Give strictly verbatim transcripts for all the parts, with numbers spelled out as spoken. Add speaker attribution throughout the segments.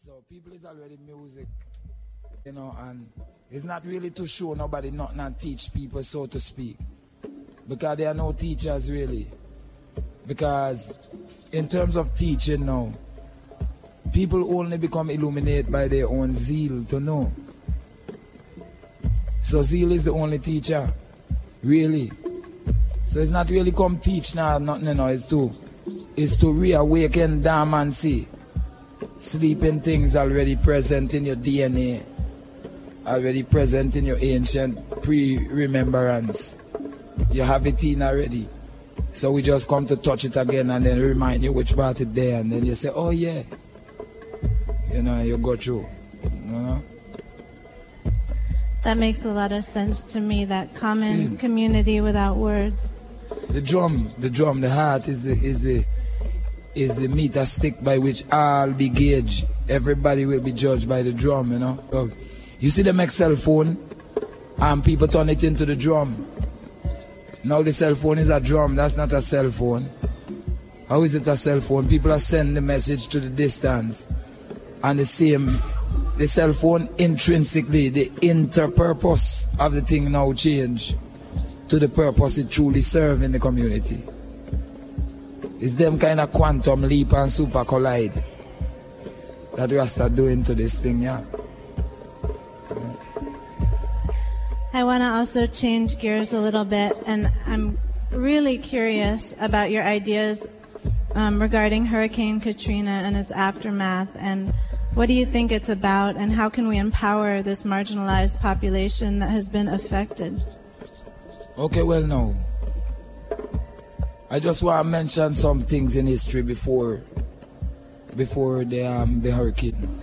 Speaker 1: So people is already music, you know, and it's not really to show nobody nothing and teach people, so to speak. Because there are no teachers really. Because in terms of teaching now, people only become illuminated by their own zeal to know. So zeal is the only teacher, really. So it's not really come teach now, nothing, you know, it's to, it's to reawaken dormancy. Sleeping things already present in your D N A, already present in your ancient pre-remembrance. You have it in already. So we just come to touch it again and then remind you which part is there, and then you say, oh yeah. You know, you go through. You know?
Speaker 2: That makes a lot of sense to me, that common See, community without words.
Speaker 1: The drum, the drum, the heart is the is the is the meter stick by which all be gauged. Everybody will be judged by the drum, you know. So, you see them make cell phone and people turn it into the drum. Now the cell phone is a drum, that's not a cell phone. How is it a cell phone? People are sending the message to the distance. And the same, the cell phone intrinsically, the inter-purpose of the thing now change to the purpose it truly serves in the community. It's them kind of quantum leap and super collide that we are start doing to this thing, yeah. yeah.
Speaker 2: I want to also change gears a little bit, and I'm really curious about your ideas um, regarding Hurricane Katrina and its aftermath, and what do you think it's about, and how can we empower this marginalized population that has been affected?
Speaker 1: Okay, well, now, I just want to mention some things in history before before the, um, the hurricane.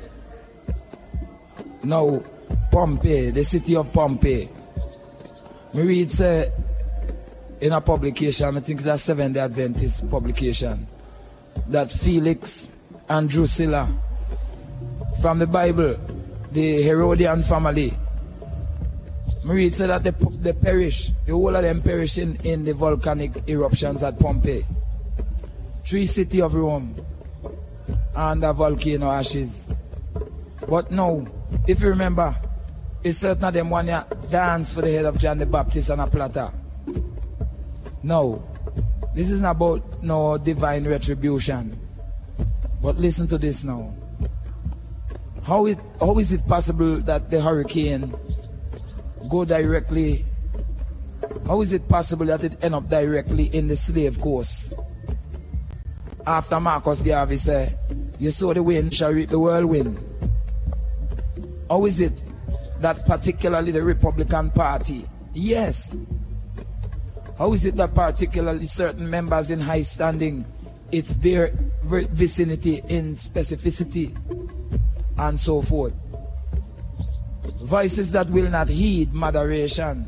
Speaker 1: Now, Pompeii, the city of Pompeii, we read say, in a publication, I think it's a Seventh-day Adventist publication, that Felix and Drusilla, from the Bible, the Herodian family, we read say that they, they perish, the whole of them perish in, in the volcanic eruptions at Pompeii. Three cities of Rome under volcano ashes. But now, if you remember, it's certain of them want to dance for the head of John the Baptist on a platter. No, this isn't about no divine retribution. But listen to this now. How is, how is it possible that the hurricane go directly, how is it possible that it end up directly in the slave coast? After Marcus Garvey said, you sow the wind shall reap the whirlwind. How is it that particularly the Republican Party, yes, how is it that particularly certain members in high standing, it's their vicinity in specificity and so forth? Voices that will not heed moderation.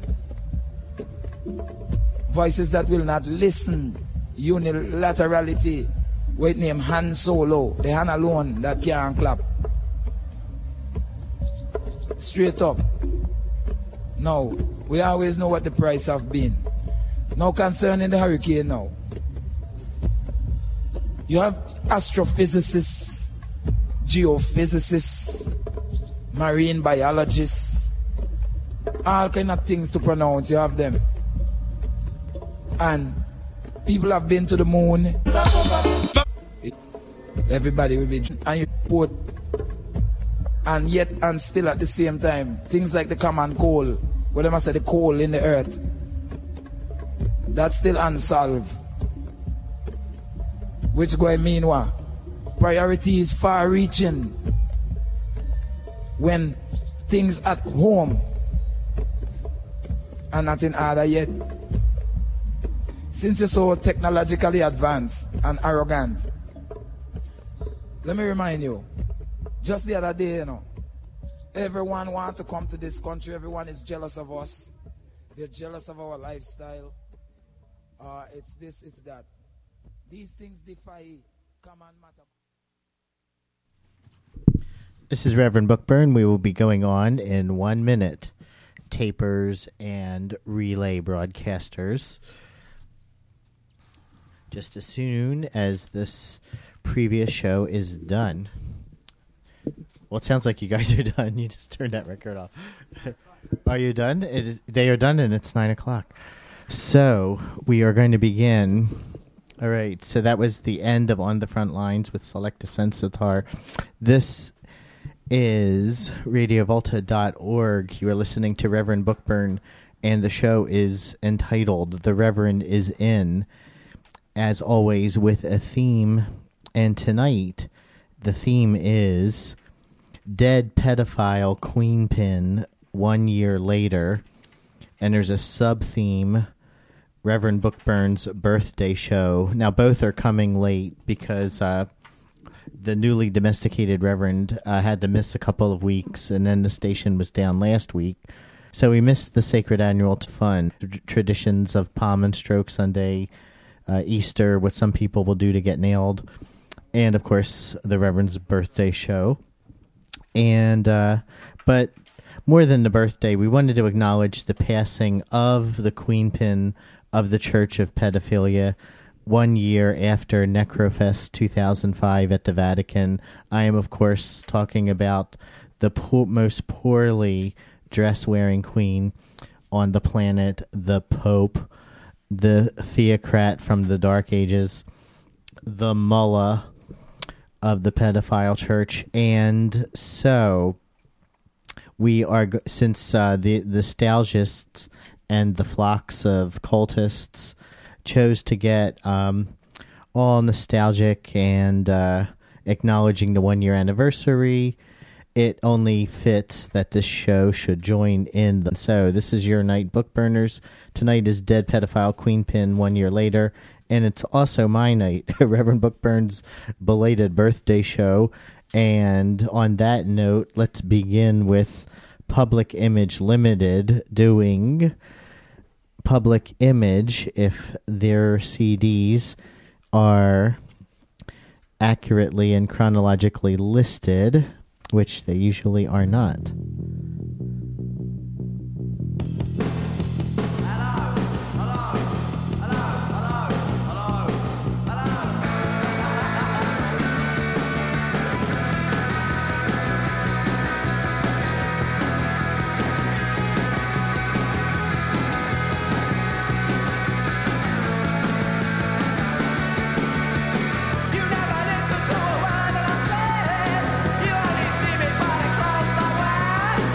Speaker 1: Voices that will not listen. Unilaterality. With name Han Solo. The hand alone that can't clap. Straight up. Now, we always know what the price have been. Now concerning the hurricane now. You have astrophysicists, geophysicists, marine biologists, all kind of things to pronounce, you have them. And people have been to the moon. Everybody will be, and you put, and yet and still at the same time, things like the common coal, what they must say, the coal in the earth, that's still unsolved. Which going to mean what? Priority is far reaching. When things at home are not in order yet. Since you're so technologically advanced and arrogant, let me remind you, just the other day, you know, everyone wants to come to this country, everyone is jealous of us, they're jealous of our lifestyle, uh, it's this, it's that. These things defy common matter.
Speaker 3: This is Reverend Bookburn. We will be going on in one minute. Tapers and relay broadcasters. Just as soon as this previous show is done. Well, it sounds like you guys are done. You just turned that record off. Are you done? It is, they are done, and it's nine o'clock. So we are going to begin. All right. So that was the end of On the Front Lines with Selecta Sensitar. This is radio volta dot org. You are listening to Reverend Bookburn, and the show is entitled The Reverend is In, as always, with a theme. And tonight, the theme is Dead Pedophile Queenpin One Year Later. And there's a sub-theme, Reverend Bookburn's birthday show. Now, both are coming late because uh, the newly domesticated Reverend uh, had to miss a couple of weeks, and then the station was down last week. So we missed the Sacred Annual Fun, traditions of Palm and Stroke Sunday, uh, Easter, what some people will do to get nailed, and, of course, the Reverend's birthday show. And uh, but more than the birthday, we wanted to acknowledge the passing of the Queenpin of the Church of Pedophilia one year after Necrofest two thousand five at the Vatican. I am, of course, talking about the po- most poorly dress-wearing queen on the planet, the Pope, the theocrat from the Dark Ages, the mullah of the pedophile church. And so we are, since uh, the nostalgists and the flocks of cultists chose to get um, all nostalgic and uh, acknowledging the one-year anniversary, it only fits that this show should join in. The- so this is your night, Book Burners. Tonight is Dead Pedophile Queenpin One Year Later, and it's also my night, Reverend Bookburn's belated birthday show. And on that note, let's begin with Public Image Limited doing Public Image, if their C Ds are accurately and chronologically listed, which they usually are not.
Speaker 4: You only see me falling across my way.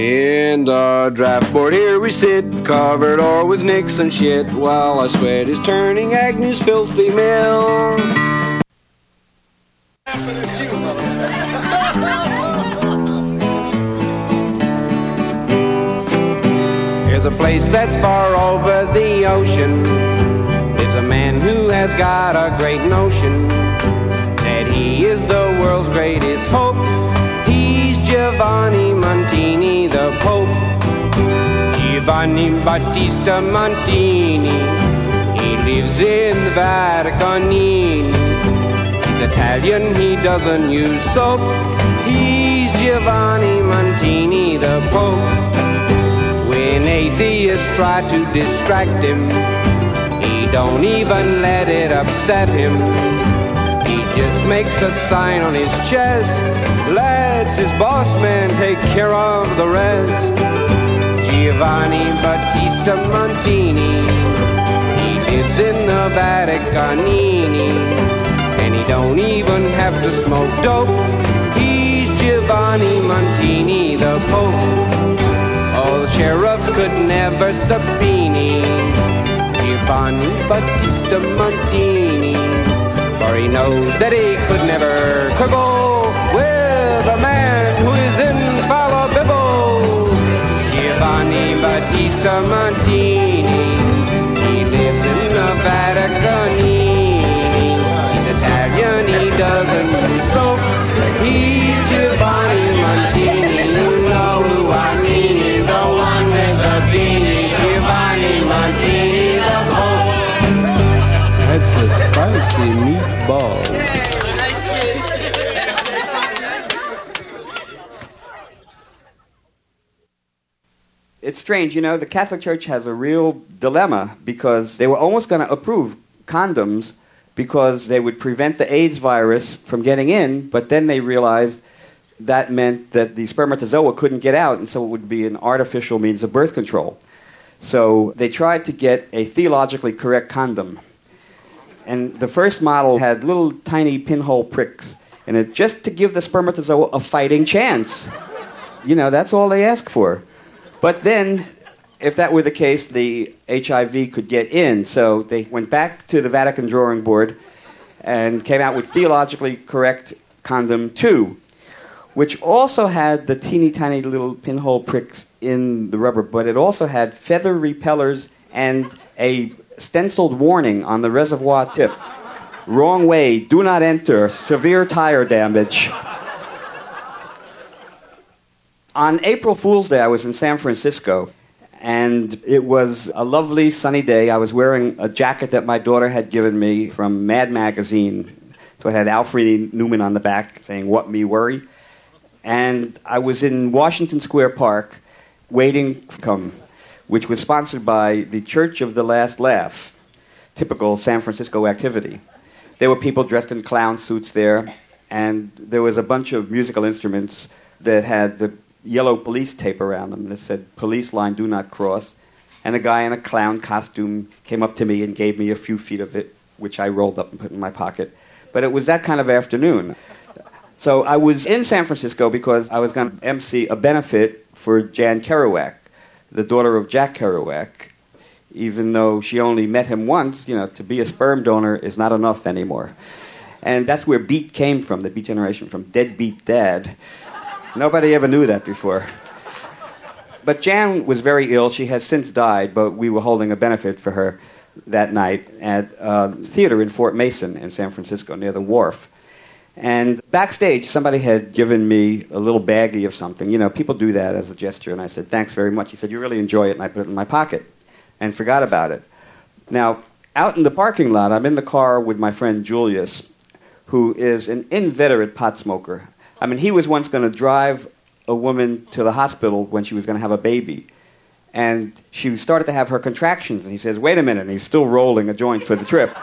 Speaker 4: In the draft board here we sit, covered o'er with Nixon shit, while our sweat is turning Agnew's filthy mill. There's a place that's far over the ocean. There's a man who has got a great notion that he is the world's greatest hope. He's Giovanni Montini, the Pope. Giovanni Battista Montini. He lives in the Vaticanini. He's Italian, he doesn't use soap. He's Giovanni Montini, the Pope. When atheists try to distract him, he don't even let it upset him. He just makes a sign on his chest, lets his boss man take care of the rest. Giovanni Battista Montini, he lives in the Vaticanini, and he don't even have to smoke dope. He's Giovanni Montini, the Pope. Oh, the sheriff could never subpoena Giovanni Battista Montini, for he knows that he could never quibble with a man who is infallible. Giovanni Battista Montini, he lives in the Vaticanini. He's Italian, he doesn't use soap. He's Giovanni Montini, you know who I mean. The one with the beanie, Giovanni Montini, the Pope.
Speaker 5: That's a spicy meatball.
Speaker 6: It's strange, you know, the Catholic Church has a real dilemma because they were almost going to approve condoms because they would prevent the AIDS virus from getting in, but then they realized that meant that the spermatozoa couldn't get out, and so it would be an artificial means of birth control. So they tried to get a theologically correct condom. And the first model had little tiny pinhole pricks in it just to give the spermatozoa a fighting chance. You know, that's all they asked for. But then, if that were the case, the H I V could get in. So they went back to the Vatican drawing board and came out with theologically correct condom two, which also had the teeny tiny little pinhole pricks in the rubber, but it also had feather repellers and a stenciled warning on the reservoir tip. Wrong way, do not enter, severe tire damage. On April Fool's Day, I was in San Francisco, and it was a lovely sunny day. I was wearing a jacket that my daughter had given me from Mad Magazine. So it had Alfred Newman on the back saying, "What me worry?" And I was in Washington Square Park waiting to come, which was sponsored by the Church of the Last Laugh, typical San Francisco activity. There were people dressed in clown suits there, and there was a bunch of musical instruments that had the yellow police tape around them that said, "Police line, do not cross." And a guy in a clown costume came up to me and gave me a few feet of it, which I rolled up and put in my pocket. But it was that kind of afternoon. So I was in San Francisco because I was going to emcee a benefit for Jan Kerouac, the daughter of Jack Kerouac. Even though she only met him once, you know, to be a sperm donor is not enough anymore. And that's where beat came from, the beat generation, from deadbeat dad. Nobody ever knew that before. But Jan was very ill. She has since died, but we were holding a benefit for her that night at a theater in Fort Mason in San Francisco, near the wharf. And backstage, somebody had given me a little baggie of something. You know, people do that as a gesture. And I said, "Thanks very much." He said, "You really enjoy it." And I put it in my pocket and forgot about it. Now, out in the parking lot, I'm in the car with my friend Julius, who is an inveterate pot smoker. I mean, he was once going to drive a woman to the hospital when she was going to have a baby. And she started to have her contractions. And he says, "Wait a minute." And he's still rolling a joint for the trip.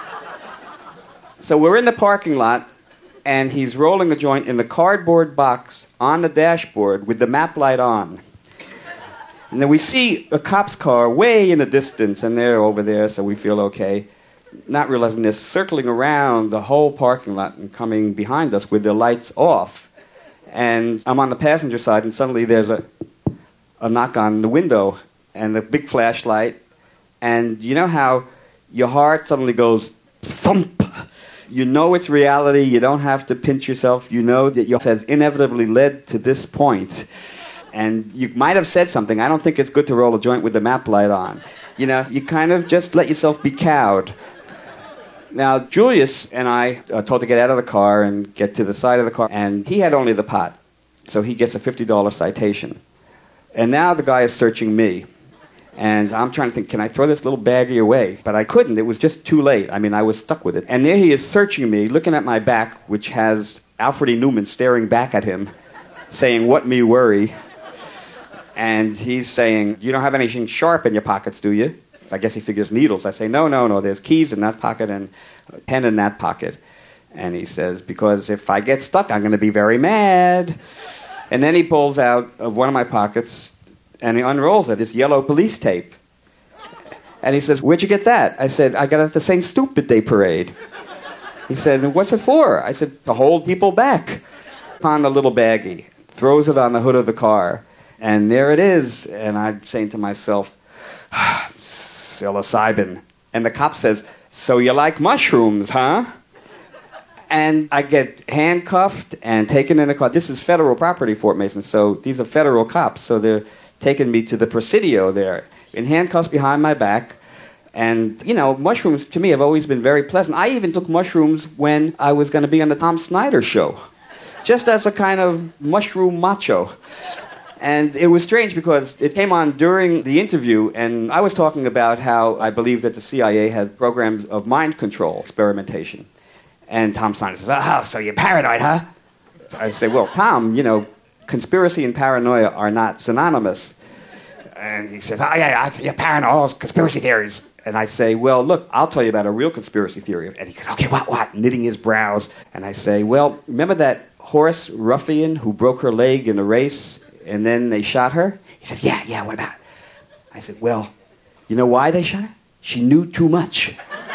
Speaker 6: So we're in the parking lot, and he's rolling a joint in the cardboard box on the dashboard with the map light on. And then we see a cop's car way in the distance, and they're over there, so we feel okay. Not realizing they're circling around the whole parking lot and coming behind us with their lights off. And I'm on the passenger side, and suddenly there's a a knock on the window and a big flashlight. And you know how your heart suddenly goes thump. You know it's reality. You don't have to pinch yourself. You know that your life has inevitably led to this point. And you might have said something. I don't think it's good to roll a joint with the map light on. You know, you kind of just let yourself be cowed. Now, Julius and I are told to get out of the car and get to the side of the car. And he had only the pot. So he gets a fifty dollars citation. And now the guy is searching me. And I'm trying to think, can I throw this little baggie away? But I couldn't. It was just too late. I mean, I was stuck with it. And there he is searching me, looking at my back, which has Alfred E. Newman staring back at him, saying, "What me worry?" And he's saying, "You don't have anything sharp in your pockets, do you?" I guess he figures needles. I say, no, no, no. There's keys in that pocket and a pen in that pocket. And he says, because if I get stuck, I'm going to be very mad. And then he pulls out of one of my pockets and he unrolls it, this yellow police tape. And he says, "Where'd you get that?" I said, "I got it at the Saint Stupid Day parade." He said, "What's it for?" I said, "To hold people back." On the little baggie, throws it on the hood of the car, and there it is. And I'm saying to myself, ah, psilocybin. And the cop says, "So you like mushrooms, huh?" And I get handcuffed and taken in a car. This is federal property, Fort Mason, so these are federal cops. So they're taking me to the Presidio there, in handcuffs behind my back. And, you know, mushrooms to me have always been very pleasant. I even took mushrooms when I was going to be on the Tom Snyder show, just as a kind of mushroom macho. And it was strange because it came on during the interview, and I was talking about how I believe that the C I A had programs of mind control experimentation. And Tom Snyder says, "Oh, so you're paranoid, huh?" I say, "Well, Tom, you know, conspiracy and paranoia are not synonymous." And he says, "Oh, yeah, yeah, you're paranoid, all conspiracy theories." And I say, "Well, look, I'll tell you about a real conspiracy theory." And he goes, "Okay, what, what?" Knitting his brows. And I say, "Well, remember that horse ruffian who broke her leg in a race and then they shot her?" He says, "Yeah, yeah, what about?" I said, "Well, you know why they shot her? She knew too much."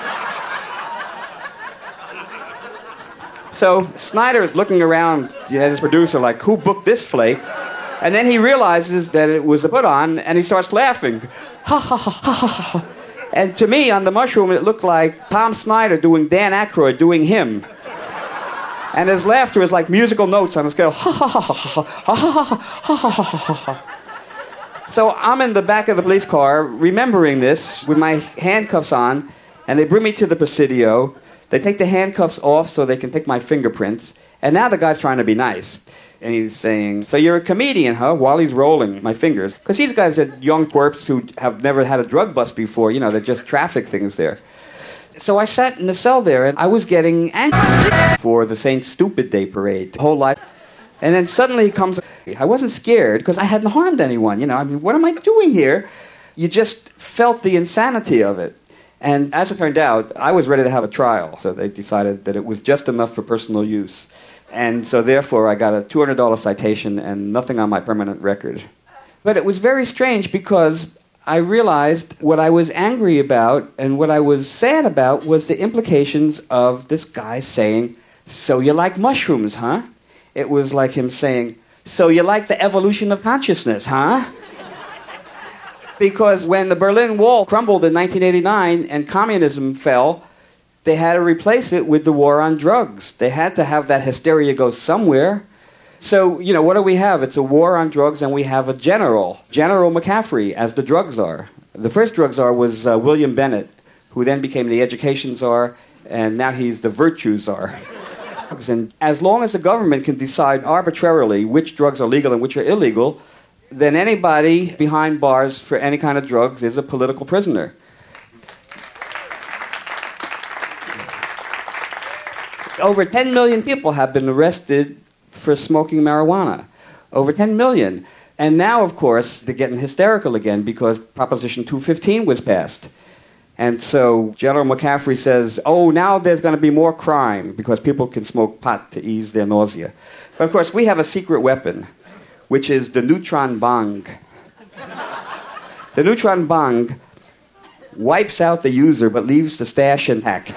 Speaker 6: So Snyder is looking around at his producer like, who booked this flake? And then he realizes that it was a put-on, and he starts laughing. Ha, ha, ha, ha, ha, ha. And to me, on the mushroom, it looked like Tom Snyder doing Dan Aykroyd doing him. And his laughter is like musical notes on a scale. Ha, ha, ha, ha, ha, ha, ha, ha, ha, ha, ha. So I'm in the back of the police car, remembering this, with my handcuffs on, and they bring me to the Presidio. They take the handcuffs off so they can take my fingerprints. And now the guy's trying to be nice. And he's saying, "So you're a comedian, huh?" While he's rolling my fingers. Because these guys are young twerps who have never had a drug bust before. You know, they're just traffic things there. So I sat in the cell there, and I was getting angry for the Saint Stupid Day parade, the whole life. And then suddenly he comes. I wasn't scared because I hadn't harmed anyone. You know, I mean, what am I doing here? You just felt the insanity of it. And as it turned out, I was ready to have a trial. So they decided that it was just enough for personal use. And so therefore, I got a two hundred dollars citation and nothing on my permanent record. But it was very strange because I realized what I was angry about and what I was sad about was the implications of this guy saying, "So you like mushrooms, huh?" It was like him saying, "So you like the evolution of consciousness, huh?" Because when the Berlin Wall crumbled in nineteen eighty-nine and communism fell, they had to replace it with the war on drugs. They had to have that hysteria go somewhere. So, you know, what do we have? It's a war on drugs, and we have a general, General McCaffrey, as the drug czar. The first drug czar was uh, William Bennett, who then became the education czar, and now he's the virtue czar. And as long as the government can decide arbitrarily which drugs are legal and which are illegal, then anybody behind bars for any kind of drugs is a political prisoner. Over ten million people have been arrested for smoking marijuana. Over ten million. And now, of course, they're getting hysterical again because Proposition two fifteen was passed. And so General McCaffrey says, oh, now there's going to be more crime because people can smoke pot to ease their nausea. But, of course, we have a secret weapon, which is the neutron bong. The neutron bong wipes out the user but leaves the stash intact.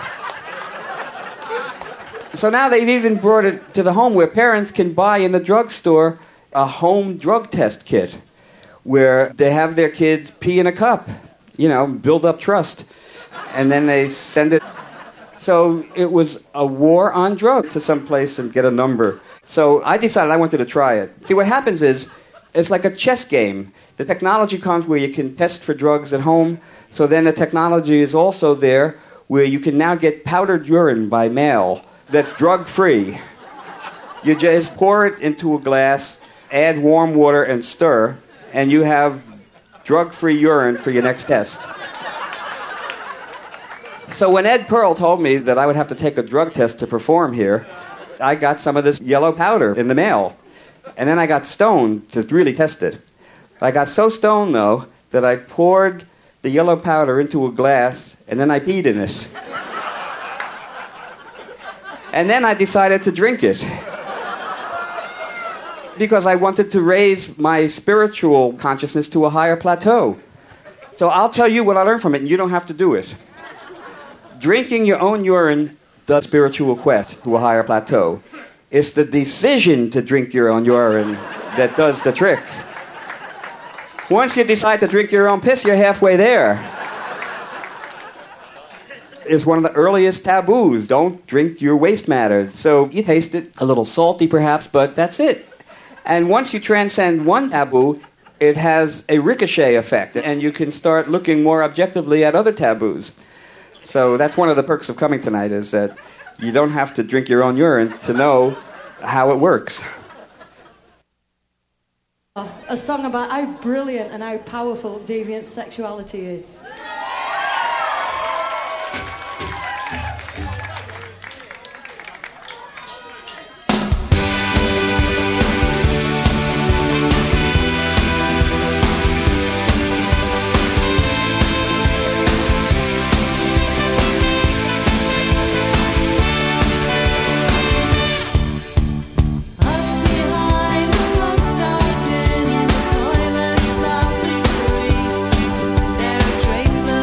Speaker 6: So now they've even brought it to the home where parents can buy in the drugstore a home drug test kit. where they have their kids pee in a cup, you know, build up trust, and then they send it. So it was a war on drugs to some place and get a number. So I decided I wanted to try it. See, what happens is, it's like a chess game. The technology comes where you can test for drugs at home, so then the technology is also there where you can now get powdered urine by mail that's drug-free. You just pour it into a glass, add warm water and stir, and you have drug-free urine for your next test. So when Ed Pearl told me that I would have to take a drug test to perform here, I got some of this yellow powder in the mail. And then I got stoned to really test it. I got so stoned, though, that I poured the yellow powder into a glass, and then I peed in it. And then I decided to drink it. Because I wanted to raise my spiritual consciousness to a higher plateau. So I'll tell you what I learned from it, and you don't have to do it. Drinking your own urine does spiritual quest to a higher plateau. It's the decision to drink your own urine that does the trick. Once you decide to drink your own piss, you're halfway there. It's one of the earliest taboos. Don't drink your waste matter. So you taste it, a little salty perhaps, but that's it. And once you transcend one taboo, it has a ricochet effect, and you can start looking more objectively at other taboos. So that's one of the perks of coming tonight, is that you don't have to drink your own urine to know how it works.
Speaker 7: A song about how brilliant and how powerful deviant sexuality is.
Speaker 8: Behind the locked in the toilets of the streets, there are traceless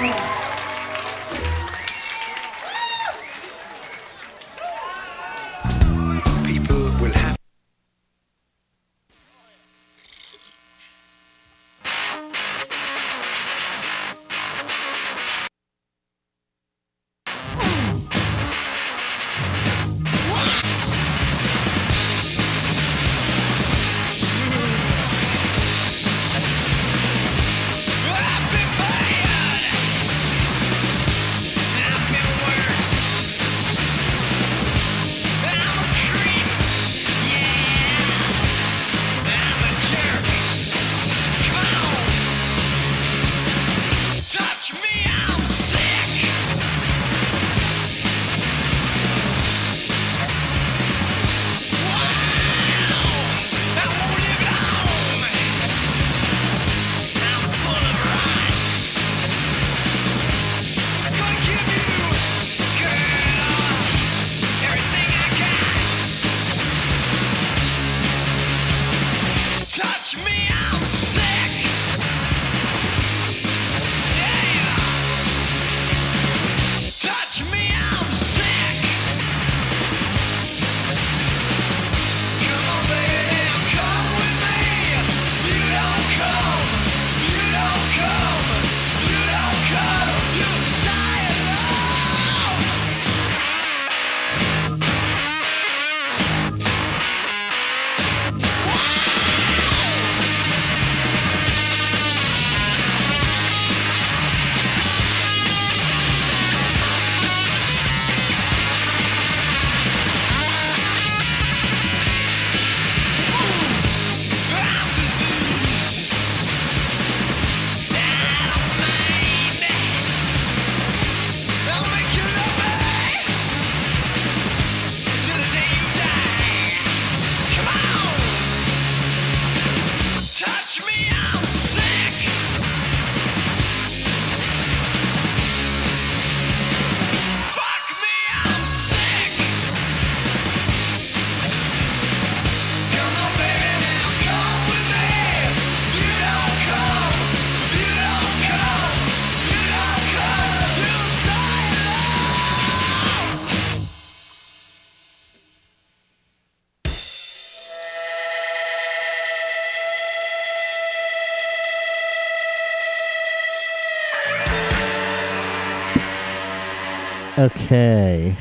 Speaker 3: Okay.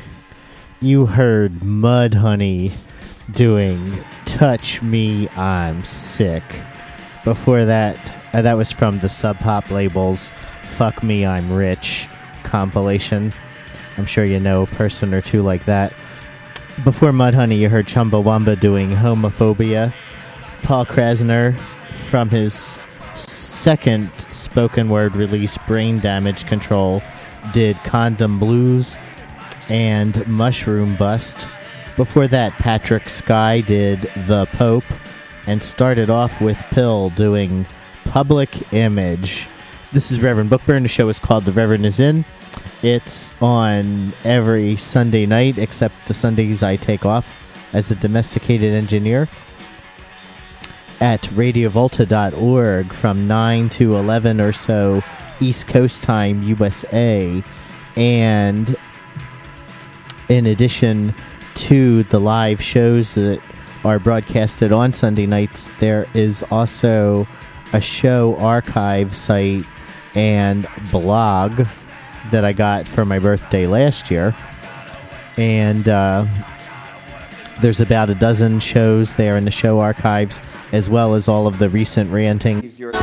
Speaker 3: You heard Mudhoney doing Touch Me, I'm Sick. Before that, uh, that was from the Sub Pop label's Fuck Me, I'm Rich compilation. I'm sure you know a person or two like that. Before Mudhoney, you heard Chumbawamba doing Homophobia. Paul Krasner from his second spoken word release, Brain Damage Control, did Condom Blues and Mushroom Bust. Before that, Patrick Sky did The Pope and started off with Pill doing Public Image. This is Reverend Bookburn. The show is called The Reverend Is In. It's on every Sunday night except the Sundays I take off as a domesticated engineer at radio volta dot org from nine to eleven or so East Coast time, U S A. And in addition to the live shows that are broadcasted on Sunday nights, there is also a show archive site and blog that I got for my birthday last year. And uh, there's about a dozen shows there in the show archives, as well as all of the recent ranting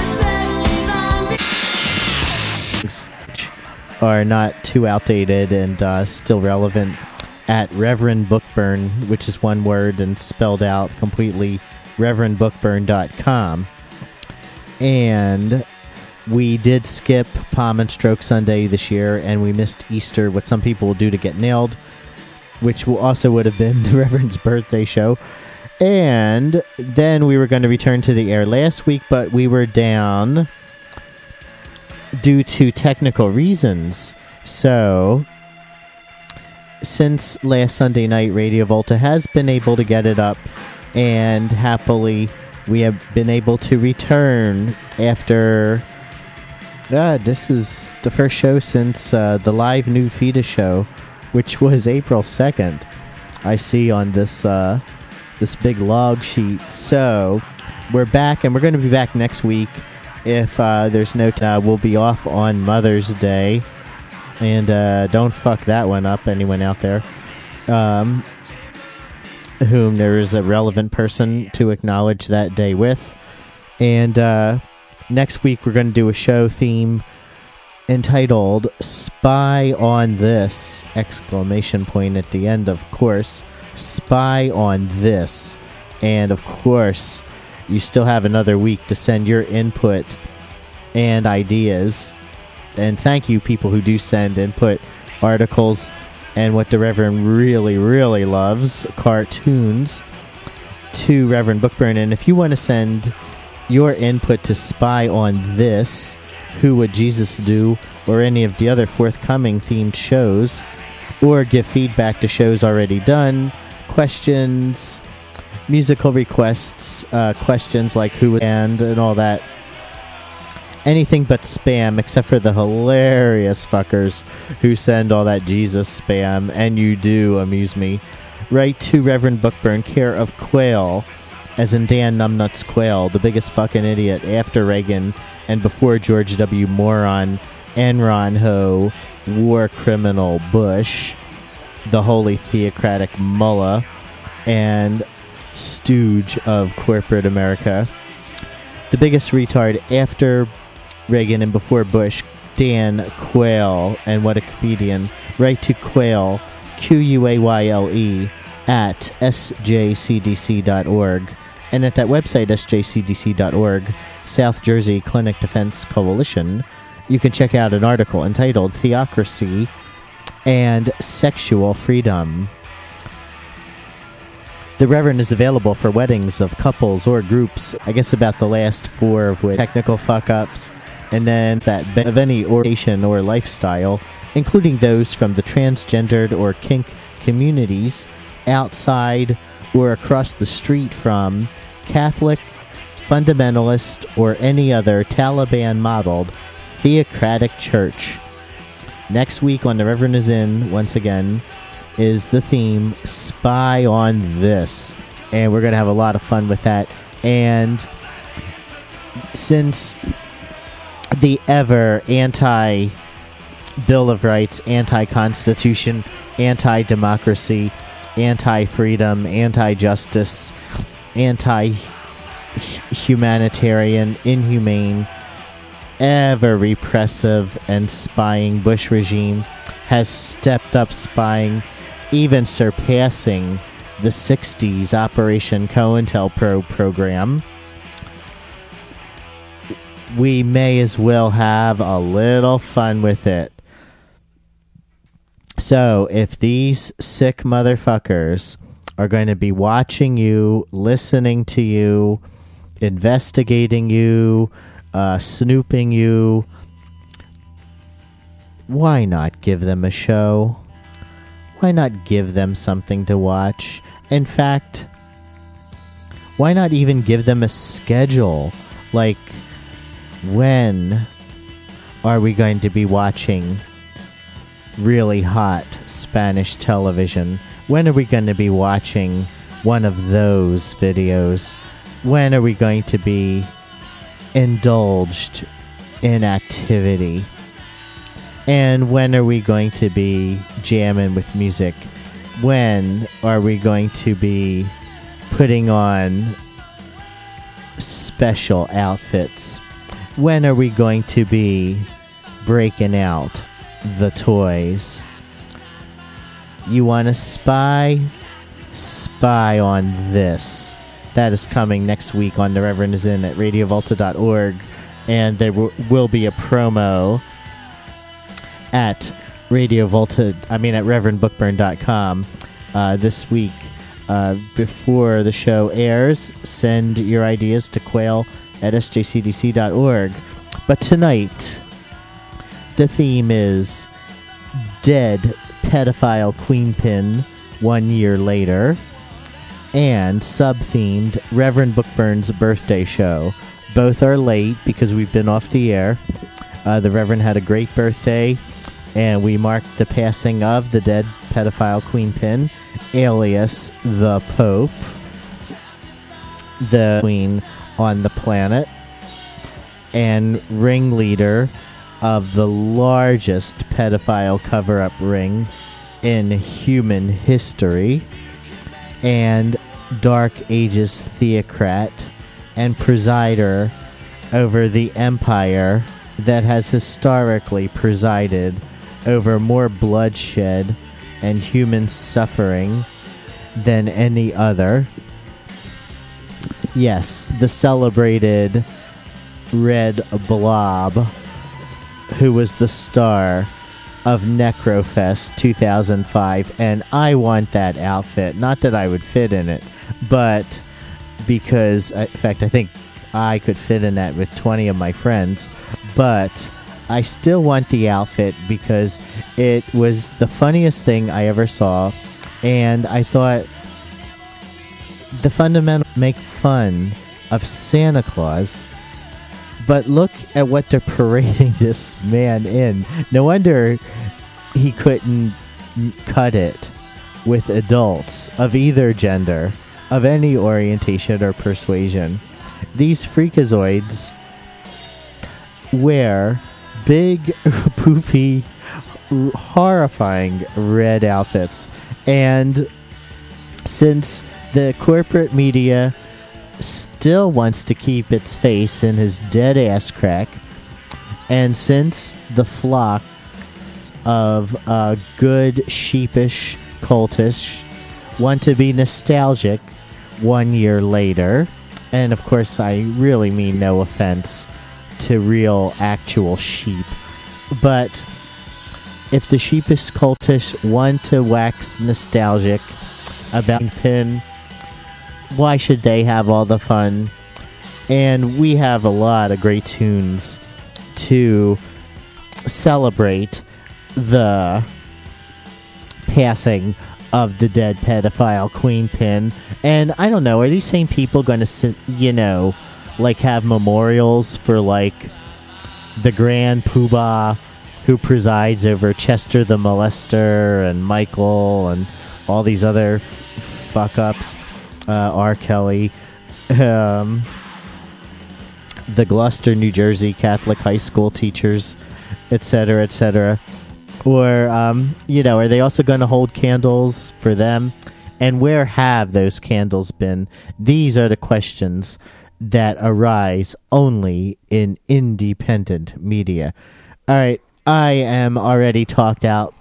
Speaker 3: are not too outdated and uh, still relevant at Reverend Bookburn, which is one word and spelled out completely, reverend bookburn dot com. And we did skip Palm and Stroke Sunday this year, and we missed Easter, what some people will do to get nailed, which will also would have been the Reverend's birthday show. And then we were going to return to the air last week, but we were down due to technical reasons. So, since last Sunday night, Radio Volta has been able to get it up, and happily we have been able to return after Uh, this is the first show since uh, the live Nude Fetus show, which was April second. I see on this uh, this big log sheet. So we're back, and we're going to be back next week. If uh, there's no, t- uh, we'll be off on Mother's Day, and uh, don't fuck that one up. Anyone out there, um, whom there is a relevant person to acknowledge that day with, and. Uh, Next week, we're going to do a show theme entitled Spy on This! Exclamation point at the end, of course. Spy on This. And, of course, you still have another week to send your input and ideas. And thank you, people who do send input, articles, and what the Reverend really, really loves, cartoons, to Reverend Bookburn. And if you want to send your input to Spy on This, Who Would Jesus Do, or any of the other forthcoming themed shows, or give feedback to shows already done, questions, musical requests, uh, questions like who and and all that. Anything but spam, except for the hilarious fuckers who send all that Jesus spam, and you do amuse me. Write to Reverend Bookburn, care of Quail, as in Dan Numbnuts Quayle, the biggest fucking idiot after Reagan and before George W. Moron, Enron Ho, war criminal Bush, the holy theocratic mullah, and stooge of corporate America. The biggest retard after Reagan and before Bush, Dan Quayle, and what a comedian. Write to Quayle, Q U A Y L E, at S J C D C dot org. And at that website, S J C D C dot org, South Jersey Clinic Defense Coalition, you can check out an article entitled Theocracy and Sexual Freedom. The Reverend is available for weddings of couples or groups, I guess about the last four of which technical fuck-ups, and then that of any orientation or lifestyle, including those from the transgendered or kink communities, outside or across the street from Catholic, fundamentalist, or any other Taliban-modeled theocratic church. Next week on The Reverend is In, once again, is the theme Spy on This. And we're going to have a lot of fun with that. And since the ever anti-Bill of Rights, anti-Constitution, anti-democracy, anti-freedom, anti-justice, anti-humanitarian, inhumane, ever repressive and spying Bush regime has stepped up spying, even surpassing the sixties Operation COINTELPRO program. We may as well have a little fun with it. So, if these sick motherfuckers are going to be watching you, listening to you, investigating you, uh, snooping you, why not give them a show? Why not give them something to watch? In fact, why not even give them a schedule? Like, when are we going to be watching really hot Spanish television? When are we going to be watching one of those videos? When are we going to be indulged in activity? And when are we going to be jamming with music? When are we going to be putting on special outfits? When are we going to be breaking out the toys? You want to spy? Spy on this. That is coming next week on The Reverend is In at radio volta dot org. And there w- will be a promo at Radio Volta, I mean at reverend bookburn dot com uh, this week. Uh, before the show airs, send your ideas to quail at S J C D C dot org. But tonight, the theme is Dead Pedophile Queenpin One Year Later, and sub-themed Reverend Bookburn's Birthday Show. Both are late because we've been off the air. Uh, the Reverend had a great birthday, and we marked the passing of the dead pedophile Queen Pin, alias the Pope, the queen on the planet, and ringleader of the largest pedophile cover-up ring in human history, and Dark Ages theocrat and presider over the empire that has historically presided over more bloodshed and human suffering than any other. Yes, the celebrated Red Blob, who was the star of Necrofest two thousand five, and I want that outfit. Not that I would fit in it, but because, in fact, I think I could fit in that with twenty of my friends, but I still want the outfit because it was the funniest thing I ever saw, and I thought the fundamental make fun of Santa Claus, but look at what they're parading this man in. No wonder he couldn't cut it with adults of either gender, of any orientation or persuasion. These freakazoids wear big, poofy, horrifying red outfits. And since the corporate media still wants to keep its face in his dead ass crack, and since the flock of uh, good, sheepish cultish want to be nostalgic one year later, and of course I really mean no offense to real actual sheep, but if the sheepish cultish want to wax nostalgic about Pin, why should they have all the fun? And we have a lot of great tunes to celebrate the passing of the dead pedophile Queen Pin. And I don't know, are these same people going to, you know, like have memorials for like the Grand Poobah who presides over Chester the Molester and Michael and all these other f- fuck ups, uh, R. Kelly, um, the Gloucester, New Jersey Catholic high school teachers, et cetera, et cetera. Or, um, you know, are they also going to hold candles for them? And where have those candles been? These are the questions that arise only in independent media. All right, I am already talked out,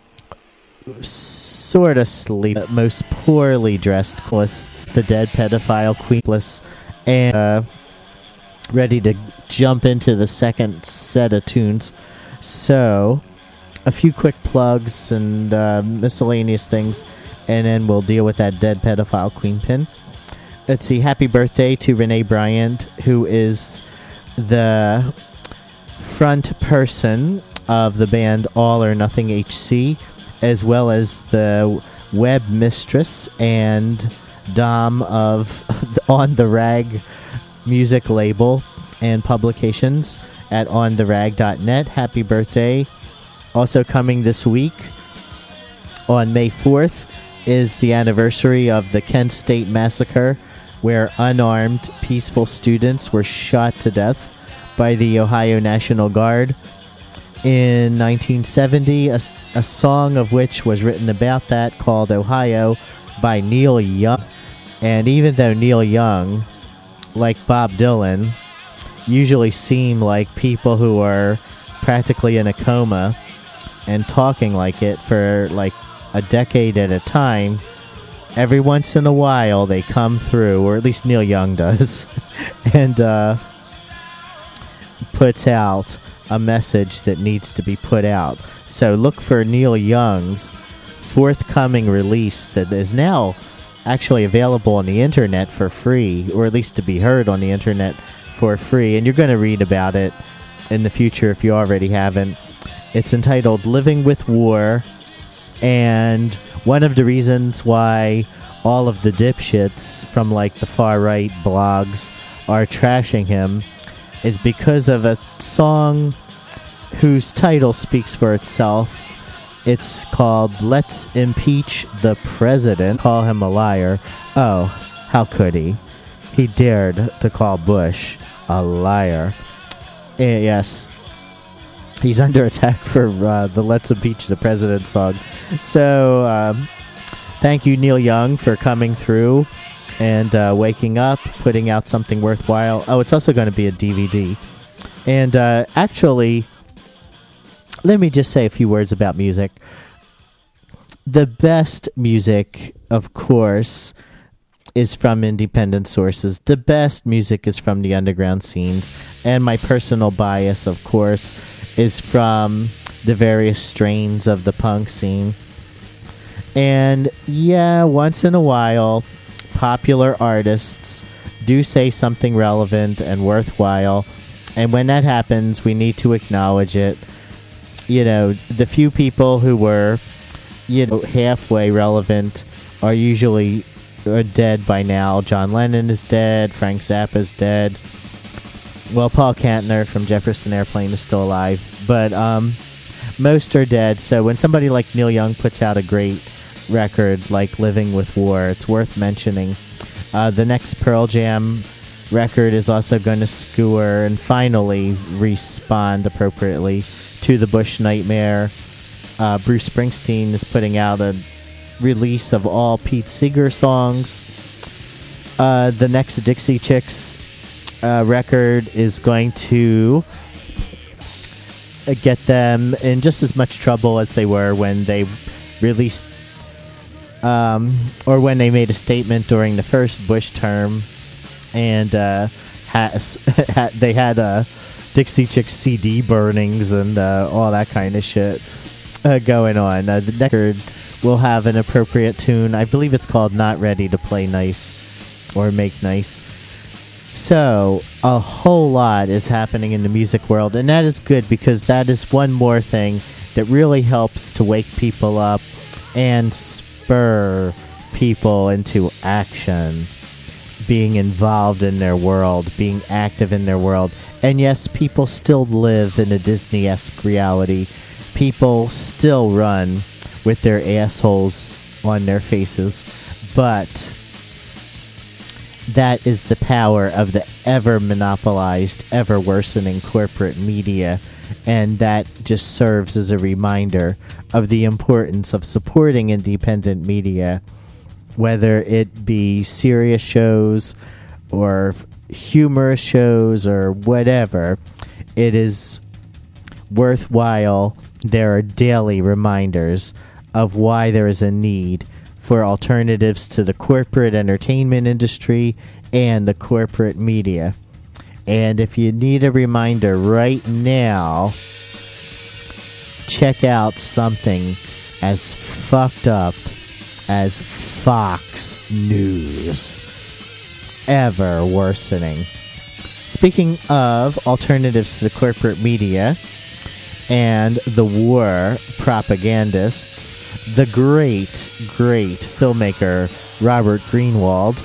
Speaker 3: sort of sleep, most poorly dressed lists, the dead pedophile Queenless, and uh, ready to jump into the second set of tunes. So, a few quick plugs and uh, miscellaneous things, and then we'll deal with that dead pedophile Queen Pin. Let's see, happy birthday to Renee Bryant, who is the front person of the band All or Nothing H C, as well as the web mistress and dom of On the Rag music label and publications at on the rag dot net. Happy birthday. Also coming this week, on May fourth, is the anniversary of the Kent State Massacre, where unarmed, peaceful students were shot to death by the Ohio National Guard. In nineteen seventy, a, a song of which was written about that, called Ohio, by Neil Young. And even though Neil Young, like Bob Dylan, usually seem like people who are practically in a coma and talking like it for like a decade at a time, every once in a while they come through, or at least Neil Young does, and uh, puts out a message that needs to be put out. So look for Neil Young's forthcoming release that is now actually available on the internet for free, or at least to be heard on the internet for free, and you're going to read about it in the future if you already haven't. It's entitled Living with War, and one of the reasons why all of the dipshits from like the far right blogs are trashing him is because of a song whose title speaks for itself. It's called Let's Impeach the President. Call him a liar. Oh, how could he? He dared to call Bush a liar. Eh, yes. He's under attack for uh, the Let's Impeach the President song. So, um, thank you, Neil Young, for coming through and uh, waking up, putting out something worthwhile. Oh, it's also going to be a D V D. And uh, actually, let me just say a few words about music. The best music, of course, is from independent sources. The best music is from the underground scenes. And my personal bias, of course, is from the various strains of the punk scene. And yeah, once in a while, popular artists do say something relevant and worthwhile. And when that happens, we need to acknowledge it. You know, the few people who were, you know, halfway relevant are usually are dead by now. John Lennon is dead. Frank Zappa is dead. Well, Paul Kantner from Jefferson Airplane is still alive. But um, most are dead. So when somebody like Neil Young puts out a great record like Living with War, it's worth mentioning. Uh, the next Pearl Jam record is also going to skewer and finally respond appropriately to the Bush Nightmare. Uh, Bruce Springsteen is putting out a release of all Pete Seeger songs. Uh, the next Dixie Chicks uh, record is going to uh, get them in just as much trouble as they were when they released um, or when they made a statement during the first Bush term. And uh, has, they had a Dixie Chicks C D burnings and uh, all that kind of shit uh, going on. Uh, the next record will have an appropriate tune. I believe it's called Not Ready to Play Nice or Make Nice. So, a whole lot is happening in the music world, and that is good because that is one more thing that really helps to wake people up and spur people into action, being involved in their world, being active in their world. And yes, people still live in a Disney-esque reality. People still run with their assholes on their faces. But that is the power of the ever-monopolized, ever-worsening corporate media. And that just serves as a reminder of the importance of supporting independent media, whether it be serious shows or humorous shows or whatever. It is worthwhile. There are daily reminders of why there is a need for alternatives to the corporate entertainment industry and the corporate media. And if you need a reminder right now, check out something as fucked up as Fox News. Ever worsening. Speaking of alternatives to the corporate media and the war propagandists, the great, great filmmaker Robert Greenwald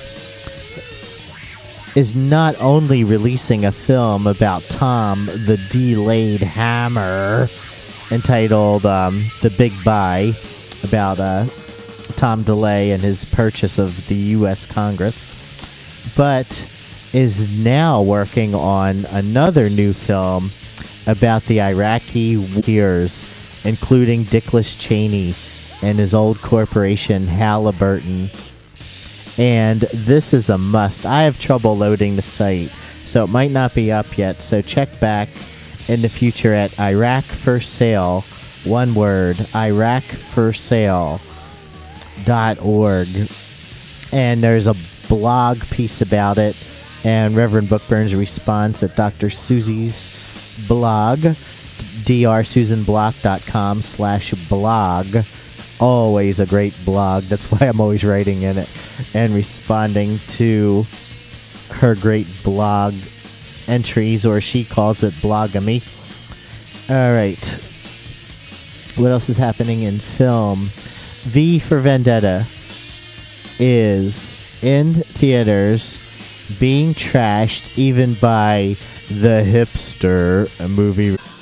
Speaker 3: is not only releasing a film about Tom the Delayed Hammer entitled um, The Big Buy, about uh, Tom DeLay and his purchase of the U S Congress, but is now working on another new film about the Iraqi years, including Dickless Cheney and his old corporation Halliburton. And this is a must. I have trouble loading the site, so it might not be up yet. So check back in the future at Iraq for Sale, one word, Iraq for Sale dot org. And there's a blog piece about it, and Reverend Bookburn's response at Doctor Susie's blog, drsusanblock.com slash blog. Always a great blog. That's why I'm always writing in it and responding to her great blog entries, or she calls it blogamy. All right. What else is happening in film? V for Vendetta is in theaters, being trashed even by the hipster movie.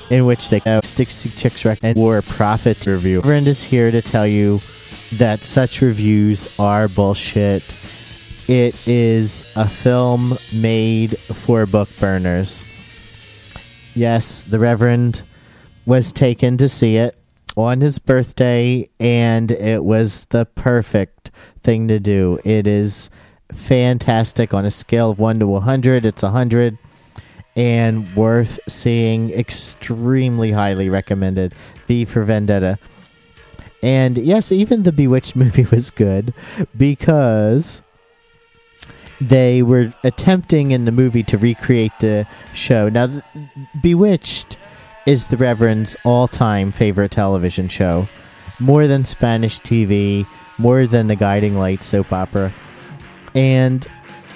Speaker 3: in which they uh, sixty chicks rec and war profit review. Reverend is here to tell you that such reviews are bullshit. It is a film made for book burners. Yes, the Reverend was taken to see it on his birthday, and it was the perfect thing to do. It is fantastic on a scale of one to one hundred. It's one hundred, and worth seeing. Extremely highly recommended. V for Vendetta. And yes, even the Bewitched movie was good because they were attempting in the movie to recreate the show. Now, th- Bewitched is the Reverend's all-time favorite television show. More than Spanish T V, more than the Guiding Light soap opera. And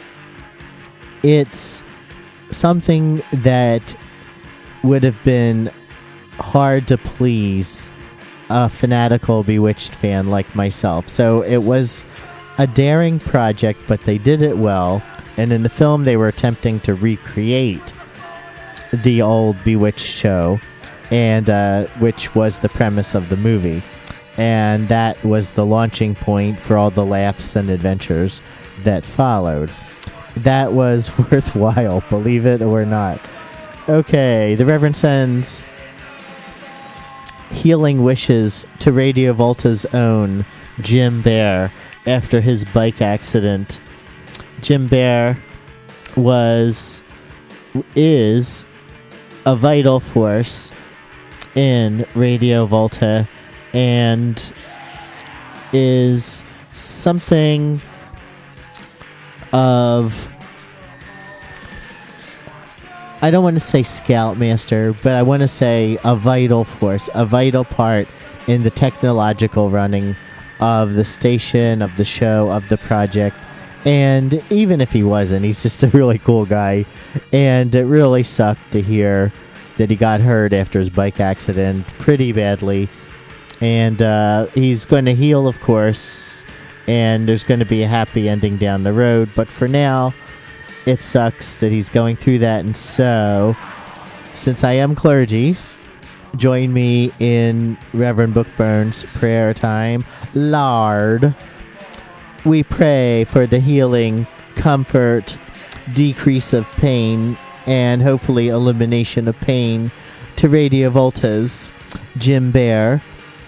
Speaker 3: it's something that would have been hard to please a fanatical Bewitched fan like myself. So it was a daring project, but they did it well. And in the film, they were attempting to recreate the old Bewitched show, and uh, which was the premise of the movie. And that was the launching point for all the laughs and adventures that followed. That was worthwhile, believe it or not. Okay, the Reverend sends healing wishes to Radio Volta's own Jim Bear after his bike accident. Jim Bear was is a vital force in Radio Volta and is something of, I don't want to say scoutmaster, but I want to say a vital force, a vital part in the technological running of the station, of the show, of the project. And even if he wasn't, he's just a really cool guy. And it really sucked to hear that he got hurt after his bike accident pretty badly. And uh, he's going to heal, of course, and there's going to be a happy ending down the road. But for now, it sucks that he's going through that. And so, since I am clergy, join me in Reverend Bookburn's prayer time. Lord, we pray for the healing, comfort, decrease of pain, and hopefully elimination of pain to Radio Volta's Jim Bear,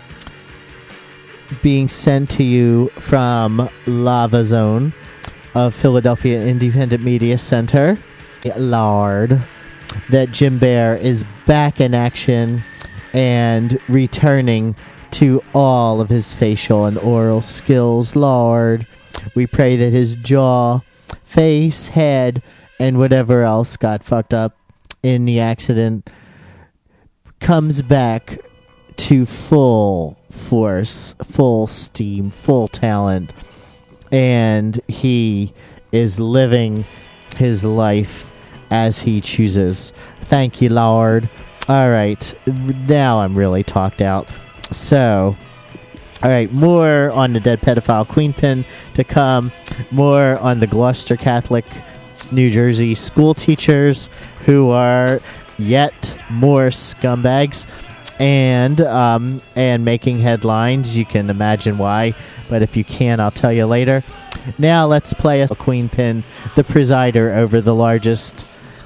Speaker 3: being sent to you from Lava Zone of Philadelphia Independent Media Center. Lord, that Jim Bear is back in action and returning to all of his facial and oral skills. Lord, we pray that his jaw, face, head, and whatever else got fucked up in the accident comes back to full force, full steam, full talent, and he is living his life as he chooses. Thank you, Lord. All right, now I'm really talked out. So, all right, more on the dead pedophile Queenpin to come. More on the Gloucester Catholic New Jersey school teachers who are yet more scumbags and um, and making headlines. You can imagine why, but if you can, I'll tell you later. Now let's play a Queenpin, the presider over the largest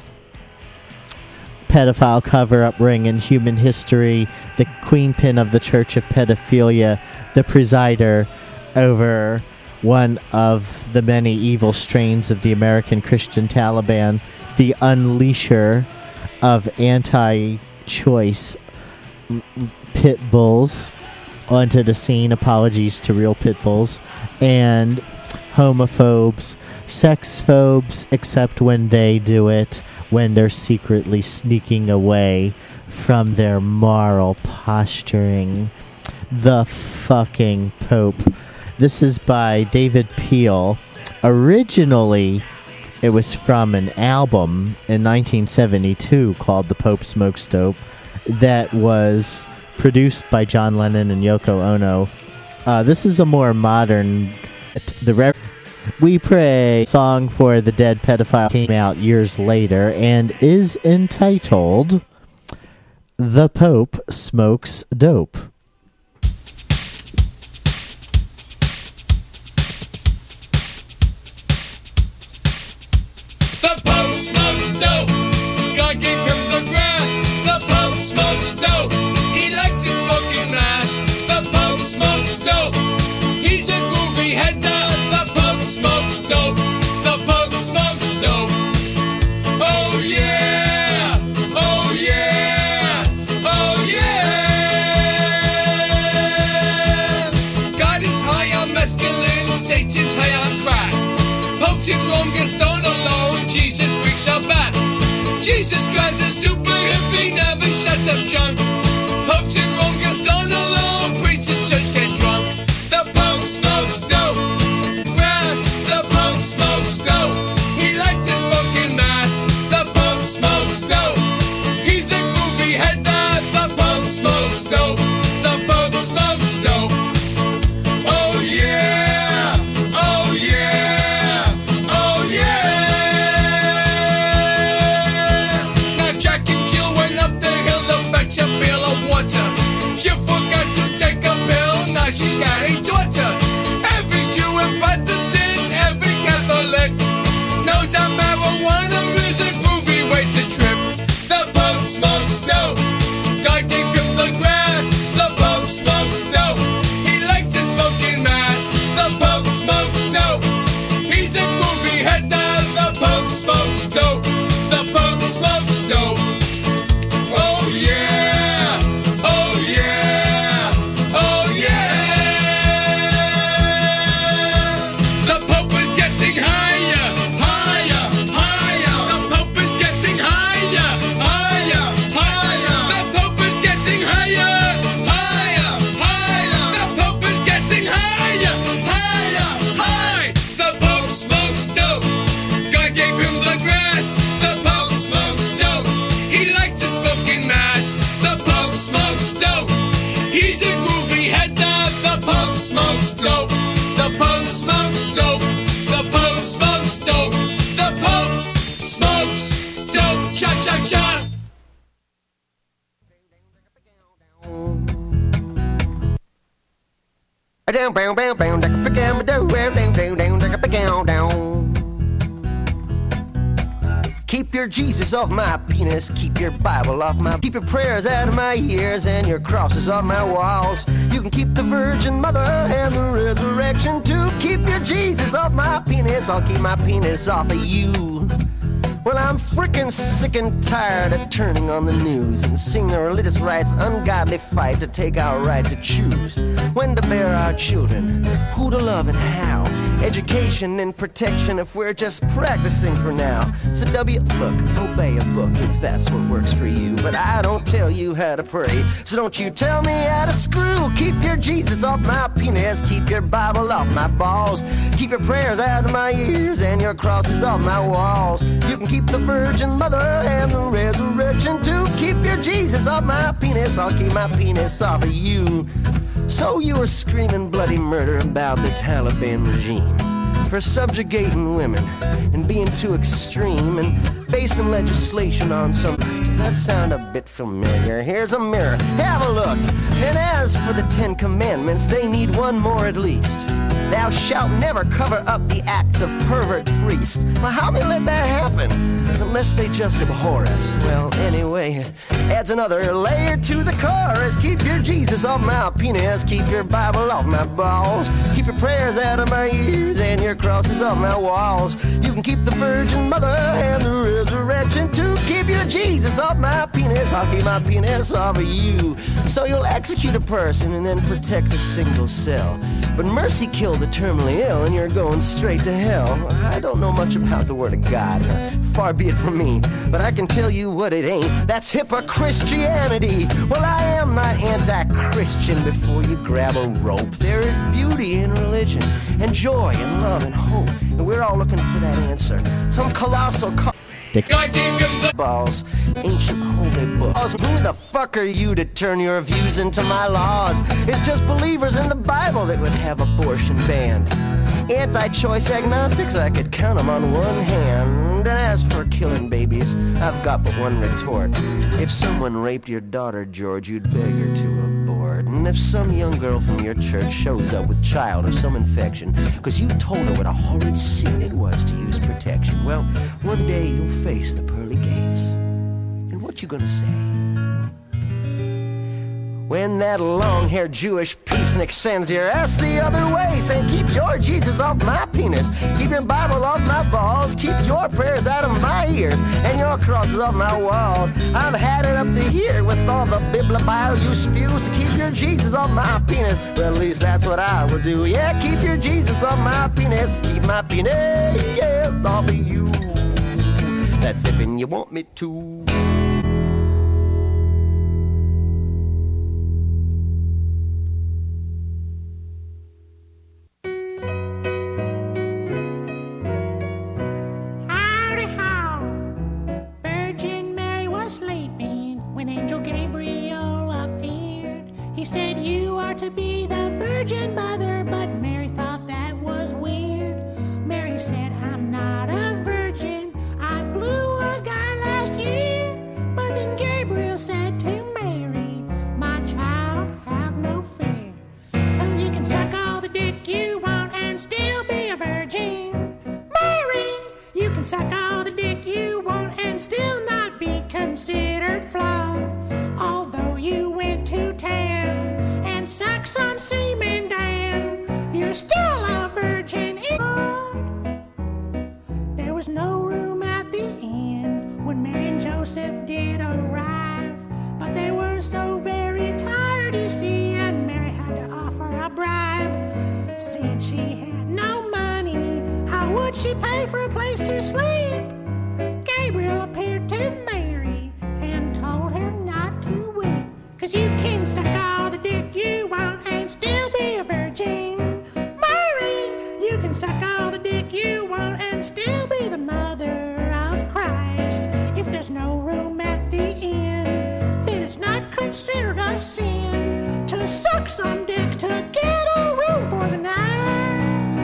Speaker 3: pedophile cover-up ring in human history, the Queenpin of the Church of Pedophilia, the presider over one of the many evil strains of the American Christian Taliban, the unleasher of anti-choice pit bulls onto the scene. Apologies to real pit bulls. And homophobes, sex phobes, except when they do it, when they're secretly sneaking away from their moral posturing. The fucking Pope. This is by David Peel. Originally, it was from an album in nineteen seventy-two called The Pope Smokes Dope that was produced by John Lennon and Yoko Ono. Uh, this is a more modern... The Rev- We Pray song for the dead pedophile came out years later and is entitled The Pope Smokes Dope.
Speaker 8: The Pope smokes dope. God gave him the grass. The Pope smokes dope. He likes his smoking mask. The Pope smokes dope. He's a groovy head down. The Pope smokes dope. The Pope smokes dope. Oh yeah. Oh yeah. Oh yeah. God is high on mescaline. Satan's high on crack. Popes in Rome get stoned alone. Jesus freaks out back. Jesus drives a super hippie, never shut up junk. Popes in Rome get stoned alone. Priests in church get drunk. The Pope smokes dope. Grass. The Pope smokes dope. He likes his smoking mask. The Pope smokes dope. He's a groovy head nod. The Pope smokes dope. The Pope smokes dope. Oh yeah. Oh yeah. Oh yeah. Now Jack and Jill went up the hill to fetch a pail of water. Jill forgot to take a pill, now she got a daughter. Every Jew and Protestant, every Catholic knows that marijuana is a groovy way to trip. The Pope smokes dope. God gave him the grass. The Pope smokes dope. He likes his smoking mask. The Pope smokes dope. He's a groovy head nod. The Pope smokes dope. The Pope smokes dope. Oh yeah. Oh yeah. Oh yeah. The Pope is getting higher, higher, higher. The Pope is getting higher, higher, higher. The Pope is getting higher, higher, higher. The Pope is getting higher, higher, high. The Pope smokes dope. God gave him the grass. The Pope smokes dope. He likes his smoking mask. The Pope smokes dope. He's a groovy head nod. The Pope smokes dope. The Pope smokes dope. The Pope smokes dope. The Pope smokes dope. Cha cha cha.
Speaker 9: Keep your Jesus off my penis, keep your Bible off my... Keep your prayers out of my ears and your crosses off my walls. You can keep the Virgin Mother and the resurrection too. Keep your Jesus off my penis, I'll keep my penis off of you. Well, I'm frickin' sick and tired of turning on the news and seeing the religious right's ungodly fight to take our right to choose when to bear our children, who to love and how. Education and protection if we're just practicing for now. So W, look, obey a book if that's what works for you. But I don't tell you how to pray, so don't you tell me how to screw. Keep your Jesus off my penis, keep your Bible off my balls. Keep your prayers out of my ears and your crosses off my walls. You can keep the Virgin Mother and the resurrection too. Keep your Jesus off my penis, I'll keep my penis off of you. So you were screaming bloody murder about the Taliban regime for subjugating women and being too extreme and basing legislation on some... Does that sound a bit familiar? Here's a mirror, have a look. And as for the Ten Commandments, they need one more at least. Thou shalt never cover up the acts of pervert priests. Well, how they let that happen? Unless they just abhor us. Well, anyway, adds another layer to the chorus. Keep your Jesus off my penis, keep your Bible off my balls. Keep your prayers out of my ears and your crosses off my walls. You can keep the Virgin Mother and the resurrection too. Keep your Jesus off my penis, I'll keep my penis off of you. So you'll execute a person and then protect a single cell. But mercy killed the terminally ill and you're going straight to hell. I don't know much about the word of God, far be it from me, but I can tell you what it ain't. That's hypocristianity. Well, I am not anti-Christian before you grab a rope. There is beauty in religion and joy and love and hope, and we're all looking for that answer. Some colossal co- balls, ancient holy books. Who the fuck are you to turn your views into my laws? It's just believers in the Bible that would have abortion banned. Anti-choice agnostics, I could count them on one hand. And as for killing babies, I've got but one retort. If someone raped your daughter, George, you'd beg her to abort. And if some young girl from your church shows up with child or some infection, because you told her what a horrid sin it was to use protection, well, one day you'll face the pearly gates. And what you gonna say? When that long-haired Jewish peacenik sends your ass the other way, saying, keep your Jesus off my penis, keep your Bible off my balls, keep your prayers out of my ears, and your crosses off my walls. I've had it up to here with all the bibliobiles you spew, so keep your Jesus off my penis. Well, at least that's what I will do. Yeah, keep your Jesus off my penis, keep my penis off of you. That's if and you want me to.
Speaker 10: To be the Virgin Mother, but Mary thought that was weird. Mary said, I'm not a virgin, I blew a guy last year. But then Gabriel said to Mary, my child, have no fear, 'cause you can suck all the dick you want and still be a virgin. Mary, you can suck all the dick you want and still not be considered flawed. Although you went to town and suck some semen down, you're still a virgin in God. There was no room at the inn when Mary and Joseph did arrive, but they were so very tired, you see, and Mary had to offer a bribe. Said she had no money, how would she pay for a place to sleep? Gabriel appeared to Mary and told her not to weep, 'cause you can suck all the dick you want and still be a virgin. Mary, you can suck all the dick you want and still be the mother of Christ. If there's no room at the inn, then it's not considered a sin to suck some dick to get a room for the night.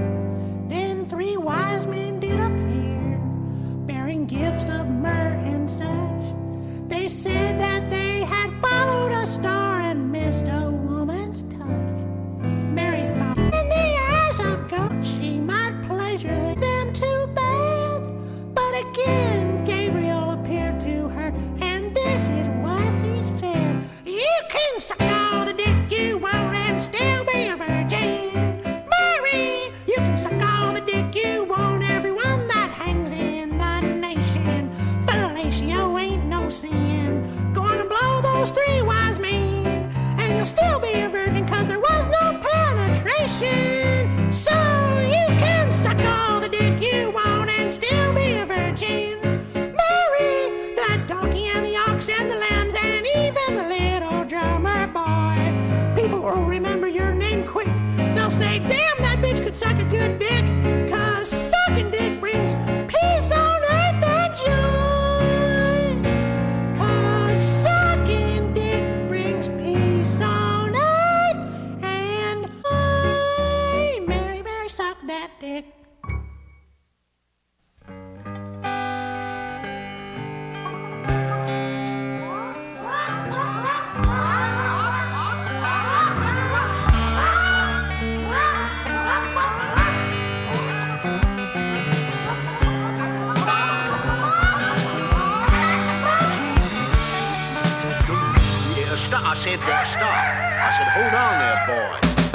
Speaker 10: Then three wise men did appear, bearing gifts of myrrh and such. They said that they had followed a star and missed a woman's touch. Mary thought, in the eyes of God, she might pleasure them to bed. But again, Gabriel appeared to her, and this is what he said. You can suck all the dick you want and still be a virgin. Mary, you can suck all the dick you want, everyone that hangs in the nation. Fellatio ain't no sin. Gonna blow those three wise men, and you'll still be a virgin, 'cause there was no penetration. So you can suck all the dick you want and still be a virgin. Mary, the donkey and the ox and the lambs and even the little drummer boy. People will remember your name quick. They'll say, damn, that bitch could suck a good dick, 'cause sucking dick brings peace on earth and joy. 'Cause sucking dick brings peace on earth and joy. Mary, Mary, suck that dick.
Speaker 9: Yeah, stop. I said, uh, stop. I said, hold on there, boy.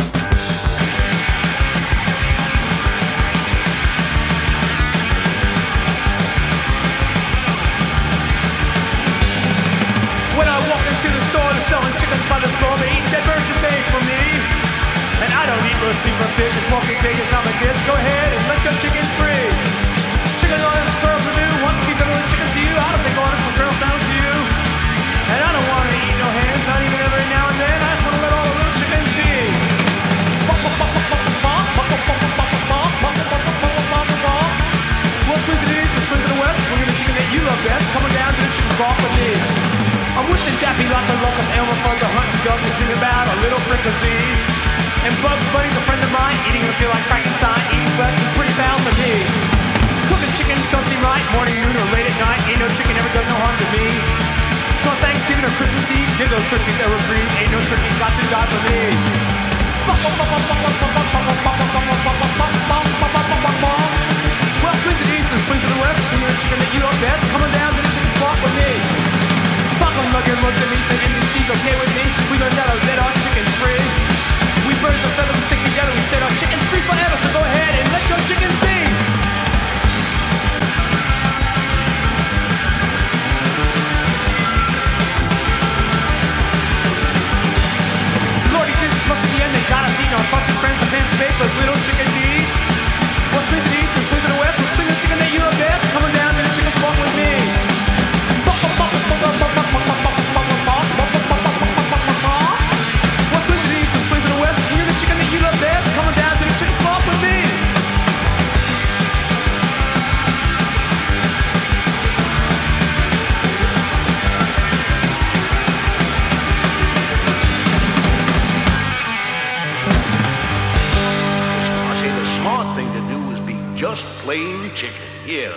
Speaker 11: When I walk into the store, they're selling chickens by the store. They eat dead birds just ain't for me. And I don't eat roast beef or fish, and pork and pig is not my dish. Go ahead and let your chickens free. Chicken orders for Purdue wants to keep those chickens to you. I don't take orders from Colonel Sanders to you. And I don't want to eat no hands, not even every now and then. I just want to let all the little chickens be. We'll swing to the east and swing to the west. Swing to the chicken that you love best. Coming down to the chicken's golf with me. I'm wishing Daffy lots of locusts, Elmer Fuds, a hunting duck, and dreaming about a little fricassee. And Bugs Bunny's a friend of mine, eating him feel like Frankenstein, eating flesh is pretty foul to me. Cooking chickens don't seem right, morning those turkeys ever breed. Ain't no turkey got to die for me. Well, swing to the east and swing to the west. Swing to the chicken that you know best. Coming down to the chicken spot with me. Buckle nugget looked at me, said N B C's okay with me. We gonna let our, let our chickens free. We birds and feathers stick together. We set our chickens free forever. So go ahead and let your chickens be. Lordy Jesus, must be the end. They got us eating our fucks and friends and fancy bake those little chicken bees. Well, swing to the east and swing to the west. We'll swing the chicken that you know best. Coming down to the chicken spot with me.
Speaker 12: Just plain chicken. Yeah.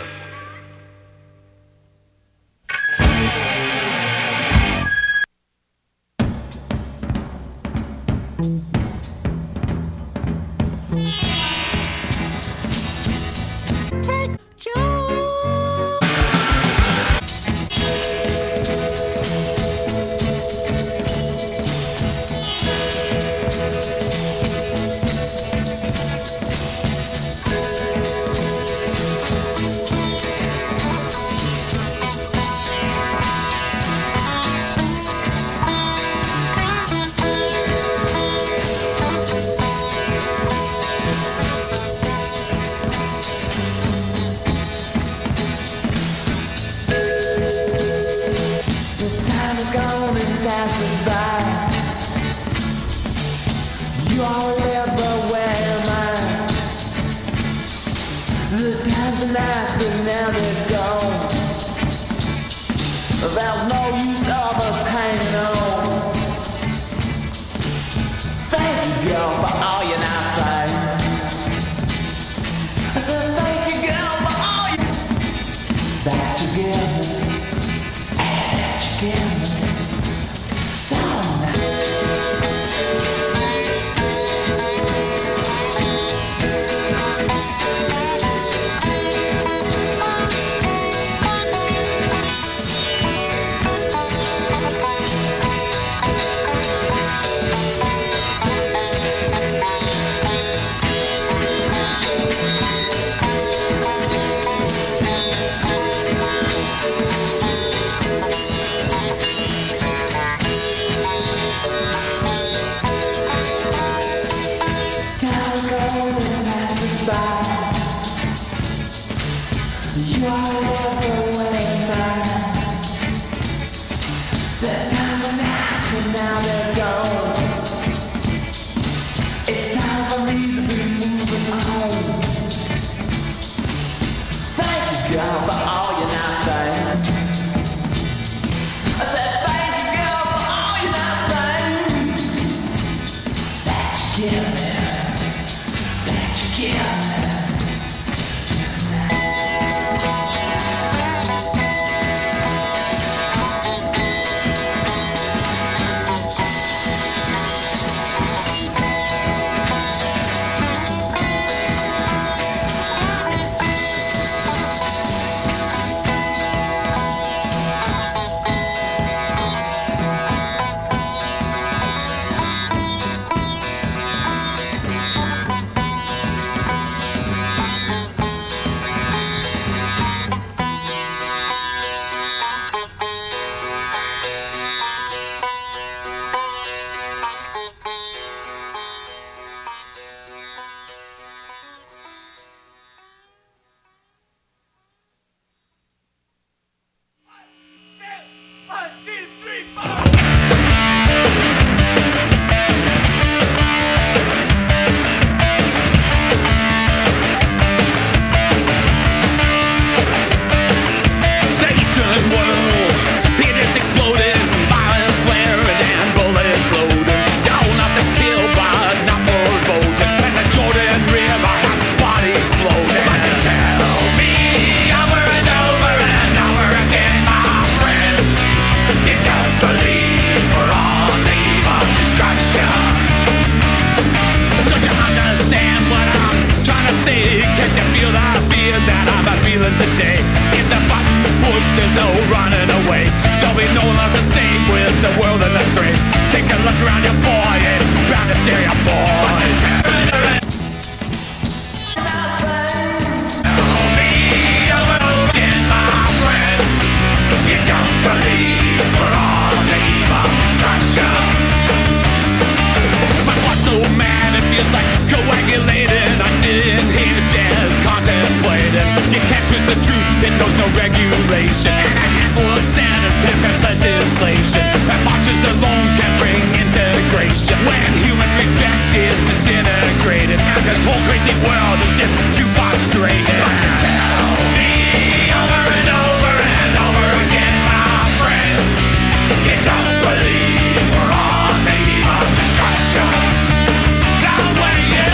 Speaker 13: whole crazy world is just jukebox straight. But you tell me over and over and over again, my friend, you don't believe we're on the eve of destruction. Now when you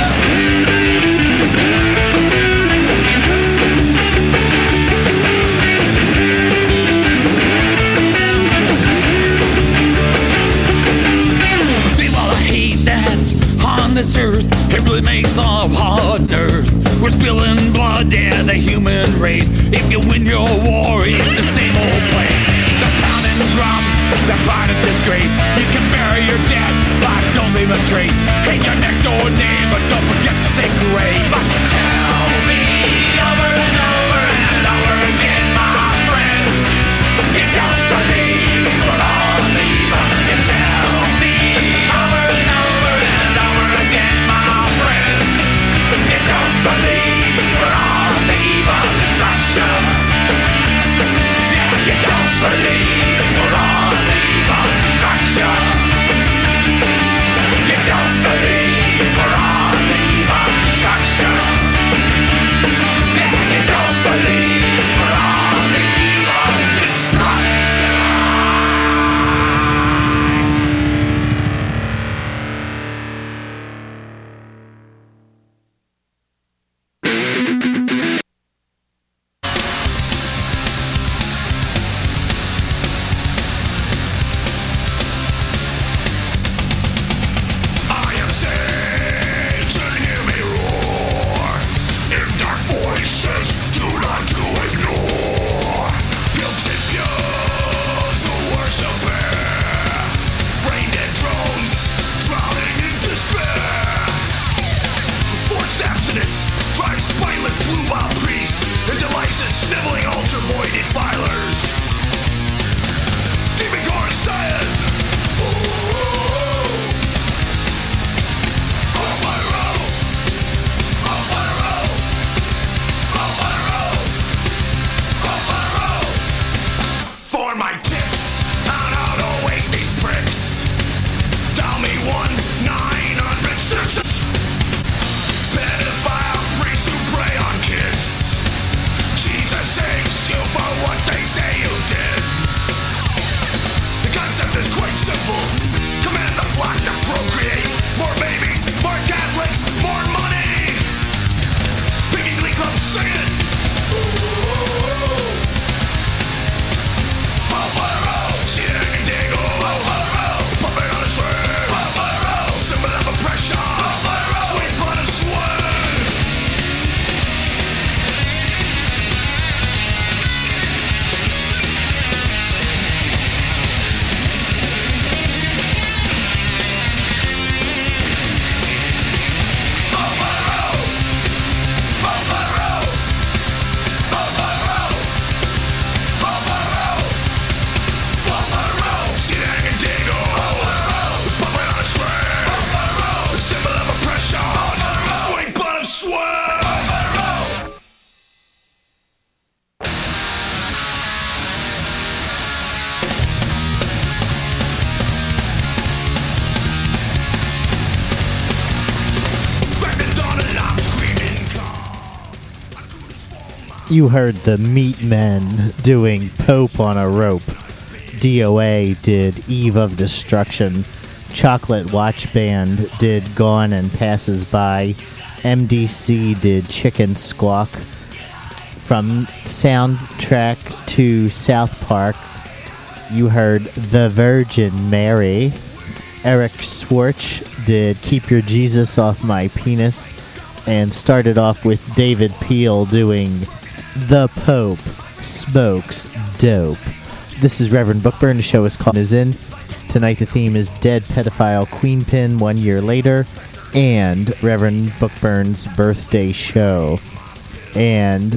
Speaker 13: people, I hate that's on this earth. It really makes the heart nerve. We're spilling blood, yeah, the human race. If you win your war, it's the same old place. The pounding drums, the pride of disgrace. You can bury your dead, but don't leave a trace. Hate your next door neighbor, don't forget to say grace. But you tell me over and over and over again, my friend, you don't believe we're on the eve of. You tell me over and over and over again, my friend, you don't believe we're on the eve of destruction. Yeah, you don't believe we're on the eve of destruction. You don't believe we're on the eve of destruction. Yeah, you don't believe we're on the eve of destruction. I am Satan, hear me roar. In dark voices, do not to ignore. Pukes and fumes who worship bear. Brain dead drones, drowning in despair. Forced abstinence drives spineless blue-mob priests into lives of sniveling altar-boy defilers. Demon guard saying, for my tips on how to waste these pricks. Dial me one nine hundred six. Pedophile priests who prey on kids. Jesus saves you for what they say you did. The concept is quite simple. Command the flock to procreate. More babies, more Catholics, more money. Piggy Glee Club singing.
Speaker 3: You heard the Meat Men doing Pope on a Rope. D O A did Eve of Destruction. Chocolate Watch Band did Gone and Passes By. M D C did Chicken Squawk. From soundtrack to South Park, you heard The Virgin Mary. Eric Swartz did Keep Your Jesus Off My Penis, and started off with David Peel doing The Pope Smokes Dope. This is Reverend Bookburn. The show is called Is In. Tonight the theme is Dead Pedophile Queenpin One Year Later, and Reverend Bookburn's birthday show. And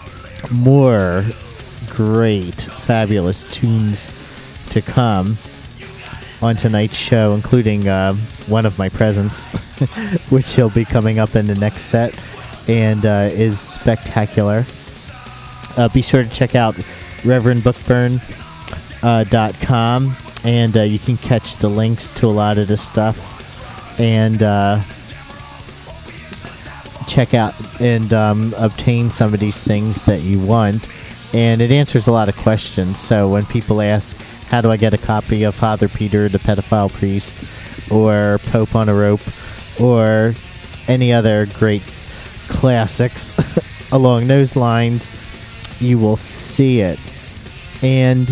Speaker 3: more great, fabulous tunes to come on tonight's show, including uh, one of my presents, which will be coming up in the next set, and uh, is spectacular. Uh, be sure to check out reverend bookburn dot com, uh, and uh, you can catch the links to a lot of this stuff. And uh, check out and um, obtain some of these things that you want. And it answers a lot of questions. So when people ask, how do I get a copy of Father Peter, the Pedophile Priest, or Pope on a Rope, or any other great classics along those lines, you will see it. And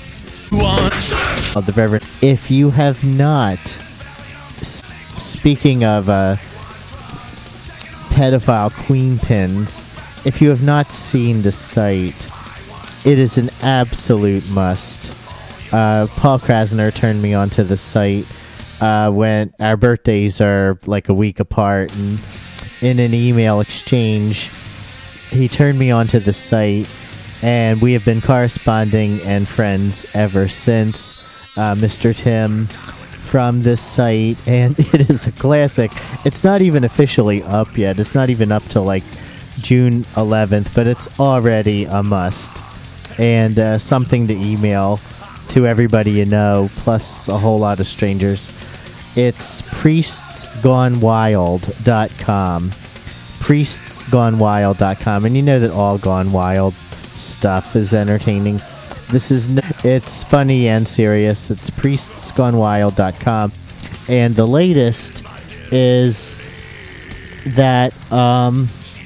Speaker 3: the Reverend, if you have not, s- speaking of uh, pedophile queen pins, if you have not seen the site, it is an absolute must. Uh, Paul Krasner turned me onto the site uh, when our birthdays are like a week apart, and in an email exchange, he turned me onto the site, and we have been corresponding and friends ever since. Uh, Mister Tim from this site, and it is a classic. It's not even officially up yet. It's not even up till like June eleventh, but it's already a must. And uh, something to email to everybody you know, plus a whole lot of strangers. It's priests gone wild dot com. priests gone wild dot com. And you know that all Gone Wild stuff is entertaining. This is n- it's funny and serious. It's priests gone wild dot com. And the latest is that um,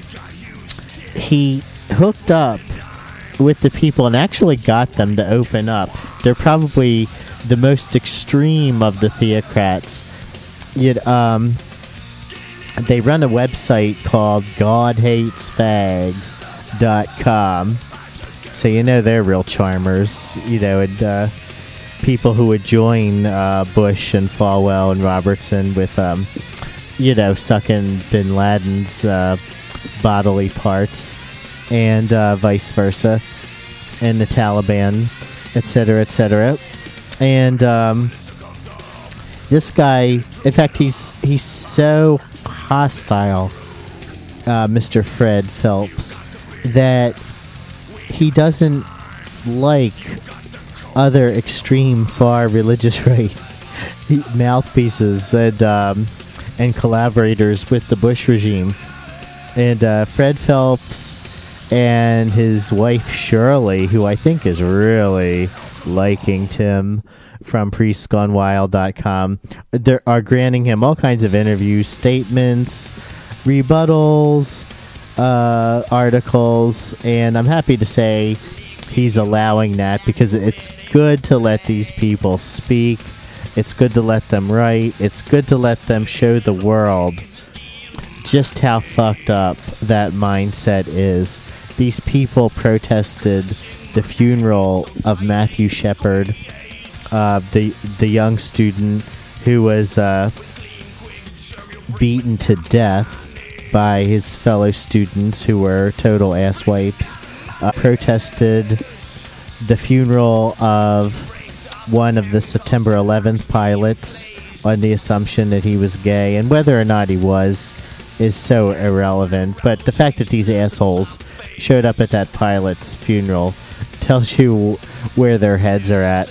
Speaker 3: he hooked up with the people and actually got them to open up. They're probably the most extreme of the theocrats. Yet, um, they run a website called god hates fags dot com. So you know they're real charmers, you know, and uh, people who would join uh, Bush and Falwell and Robertson with, um, you know, sucking Bin Laden's uh, bodily parts, and uh, vice versa, and the Taliban, et cetera, et cetera. And um, this guy, in fact, he's he's so hostile, uh, Mister Fred Phelps, that he doesn't like other extreme, far religious right mouthpieces and um, and collaborators with the Bush regime. And uh, Fred Phelps and his wife Shirley, who I think is really liking Tim from priests gone wild dot com, they are granting him all kinds of interviews, statements, rebuttals, uh, articles, and I'm happy to say he's allowing that because it's good to let these people speak. It's good to let them write. It's good to let them show the world just how fucked up that mindset is. These people protested the funeral of Matthew Shepard, uh, the the young student who was uh, beaten to death by his fellow students who were total asswipes. Uh, protested the funeral of one of the September eleventh pilots on the assumption that he was gay, and whether or not he was is so irrelevant. But the fact that these assholes showed up at that pilot's funeral tells you where their heads are at.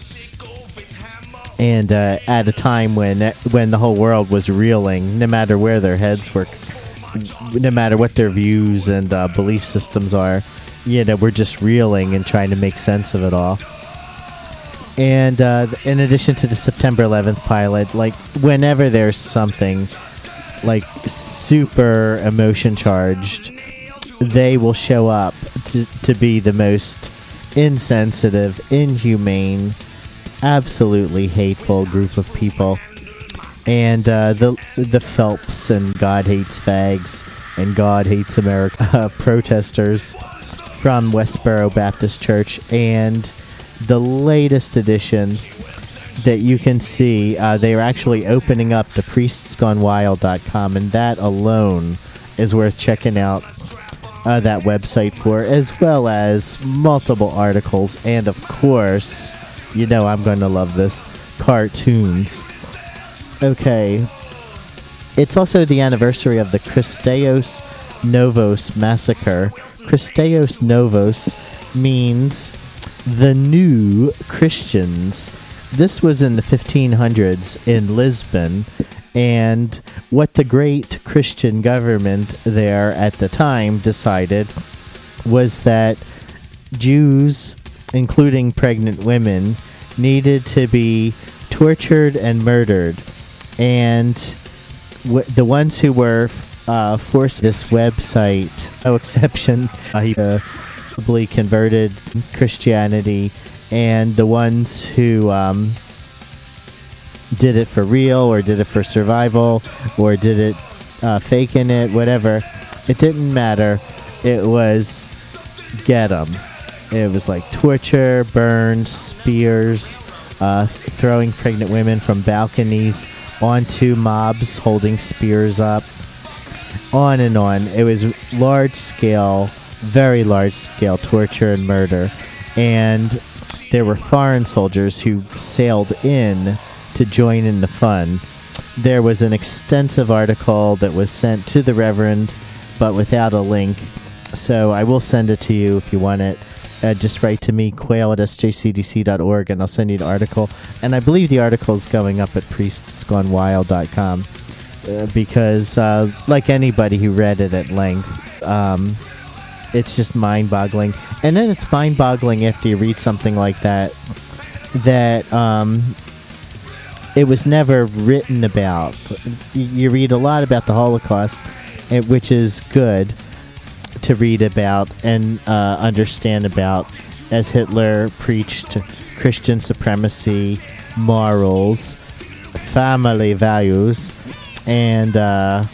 Speaker 3: And uh, at a time when when the whole world was reeling, no matter where their heads were, no matter what their views and uh, belief systems are, you know, we're just reeling and trying to make sense of it all. And uh, in addition to the September eleventh pilot, like whenever there's something like super emotion charged, they will show up to, to be the most insensitive, inhumane, absolutely hateful group of people. And uh, the the Phelps and God Hates Fags and God Hates America uh, protesters from Westboro Baptist Church, and the latest edition that you can see, uh, they are actually opening up to priests gone wild dot com, and that alone is worth checking out uh, that website for, as well as multiple articles, and of course, you know I'm going to love this, cartoons. Okay. It's also the anniversary of the Christos Novos massacre. Christos Novos means the new Christians. This was in the fifteen hundreds in Lisbon, And what the great Christian government there at the time decided was that Jews, including pregnant women, needed to be tortured and murdered. And w- the ones who were uh, forced this website, no exception, uh, he uh, probably converted Christianity, and the ones who um, did it for real or did it for survival or did it uh, faking it, whatever, it didn't matter. It was get 'em. It was like torture, burns, spears, uh, throwing pregnant women from balconies onto mobs holding spears up, on and on. It was large scale, very large scale torture and murder. And there were foreign soldiers who sailed in to join in the fun. There was an extensive article that was sent to the Reverend, but without a link. So I will send it to you if you want it. Uh, just write to me, quail at s j c d c dot org, and I'll send you the article. And I believe the article is going up at priests gone wild dot com uh, because, uh, like anybody who read it at length, um, it's just mind-boggling. And then it's mind-boggling after you read something like that, that um, it was never written about. You read a lot about the Holocaust, which is good to read about and uh, understand about, as Hitler preached Christian supremacy, morals, family values, and uh,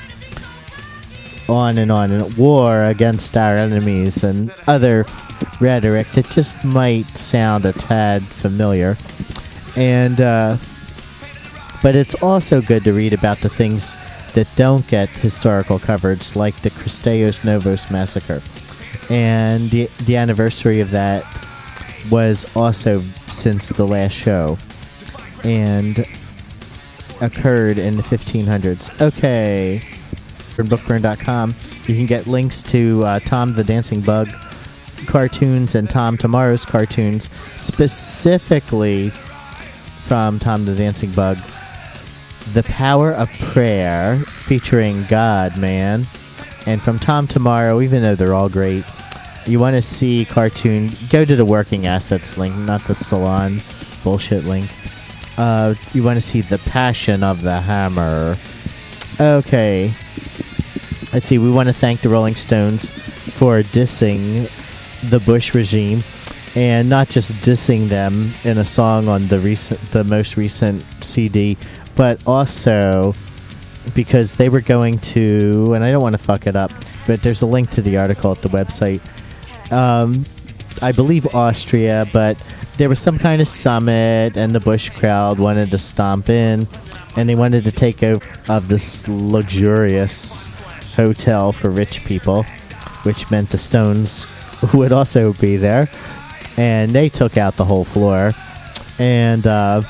Speaker 3: on and on, and war against our enemies and other rhetoric that just might sound a tad familiar. And uh, but it's also good to read about the things that don't get historical coverage, like the Christeos Novos massacre. And the, the anniversary of that was also since the last show, and occurred in the fifteen hundreds. Okay, from bookburn dot com, you can get links to uh, Tom the Dancing Bug cartoons and Tom Tomorrow's cartoons, specifically from Tom the Dancing Bug, The Power of Prayer, featuring God Man. And from Tom Tomorrow, even though they're all great, you want to see cartoon, go to the Working Assets link, not the Salon bullshit link. Uh, you want to see The Passion of the Hammer. Okay. Let's see, we want to thank the Rolling Stones for dissing the Bush regime, and not just dissing them in a song on the recent, the most recent C D, but also because they were going to, and I don't want to fuck it up, but there's a link to the article at the website. Um, I believe Austria, but there was some kind of summit, and the Bush crowd wanted to stomp in, and they wanted to take over of this luxurious hotel for rich people, which meant the Stones would also be there, and they took out the whole floor. And uh,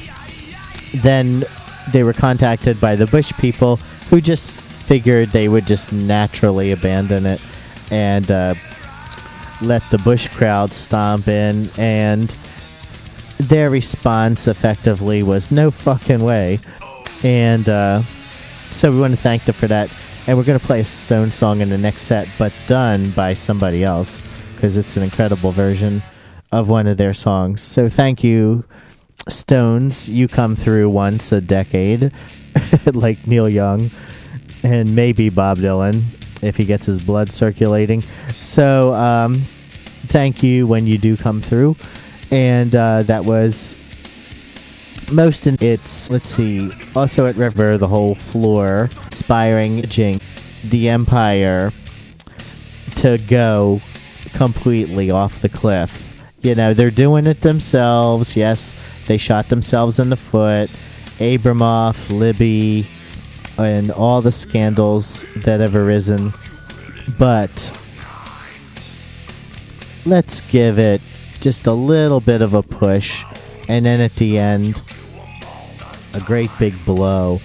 Speaker 3: then they were contacted by the Bush people, who just figured they would just naturally abandon it and uh, let the Bush crowd stomp in, and their response effectively was no fucking way. And uh, so we want to thank them for that. And we're going to play a Stone song in the next set, but done by somebody else, because it's an incredible version of one of their songs. So thank you, Stones. You come through once a decade, like Neil Young, and maybe Bob Dylan, if he gets his blood circulating. So um, thank you when you do come through. And uh, that was most in its, let's see, also at River, the whole floor, inspiring Jing, the Empire to go completely off the cliff. You know, they're doing it themselves. Yes, they shot themselves in the foot. Abramoff, Libby, and all the scandals that have arisen. But let's give it just a little bit of a push, and then at the end, a great big blow,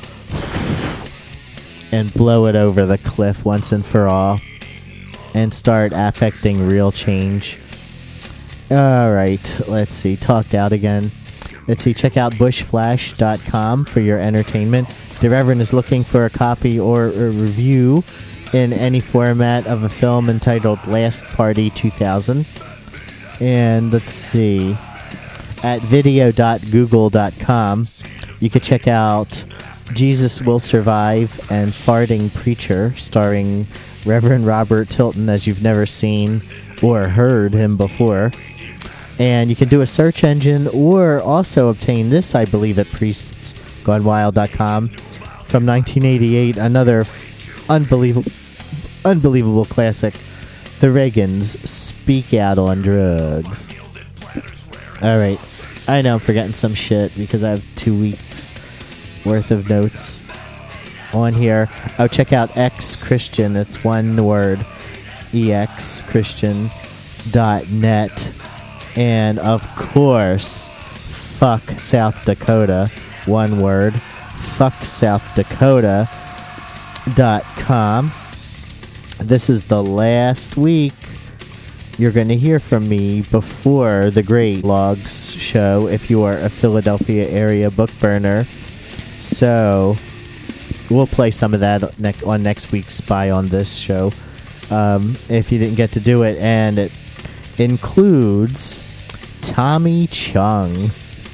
Speaker 3: and blow it over the cliff once and for all, and start affecting real change. Alright, let's see, talked out again. Let's see, check out bush flash dot com for your entertainment. The Reverend is looking for a copy or a review in any format of a film entitled Last Party two thousand. And let's see, at video dot google dot com, you can check out Jesus Will Survive and Farting Preacher, starring Reverend Robert Tilton, as you've never seen or heard him before. And you can do a search engine or also obtain this, I believe, at priests gone wild dot com from nineteen eighty-eight, another f- unbelievable, unbelievable classic, The Reagans, Speak Out on Drugs. All right. I know I'm forgetting some shit because I have two weeks worth of notes on here. Oh, check out X Christian. It's one word. E X Christian dot net. And, of course, fuck South Dakota. One word. fuck south dakota dot com. This is the last week you're going to hear from me before the Great Logs show if you are a Philadelphia area book burner. So we'll play some of that ne- on next week's Spy on This show um, if you didn't get to do it. And it includes Tommy Chung.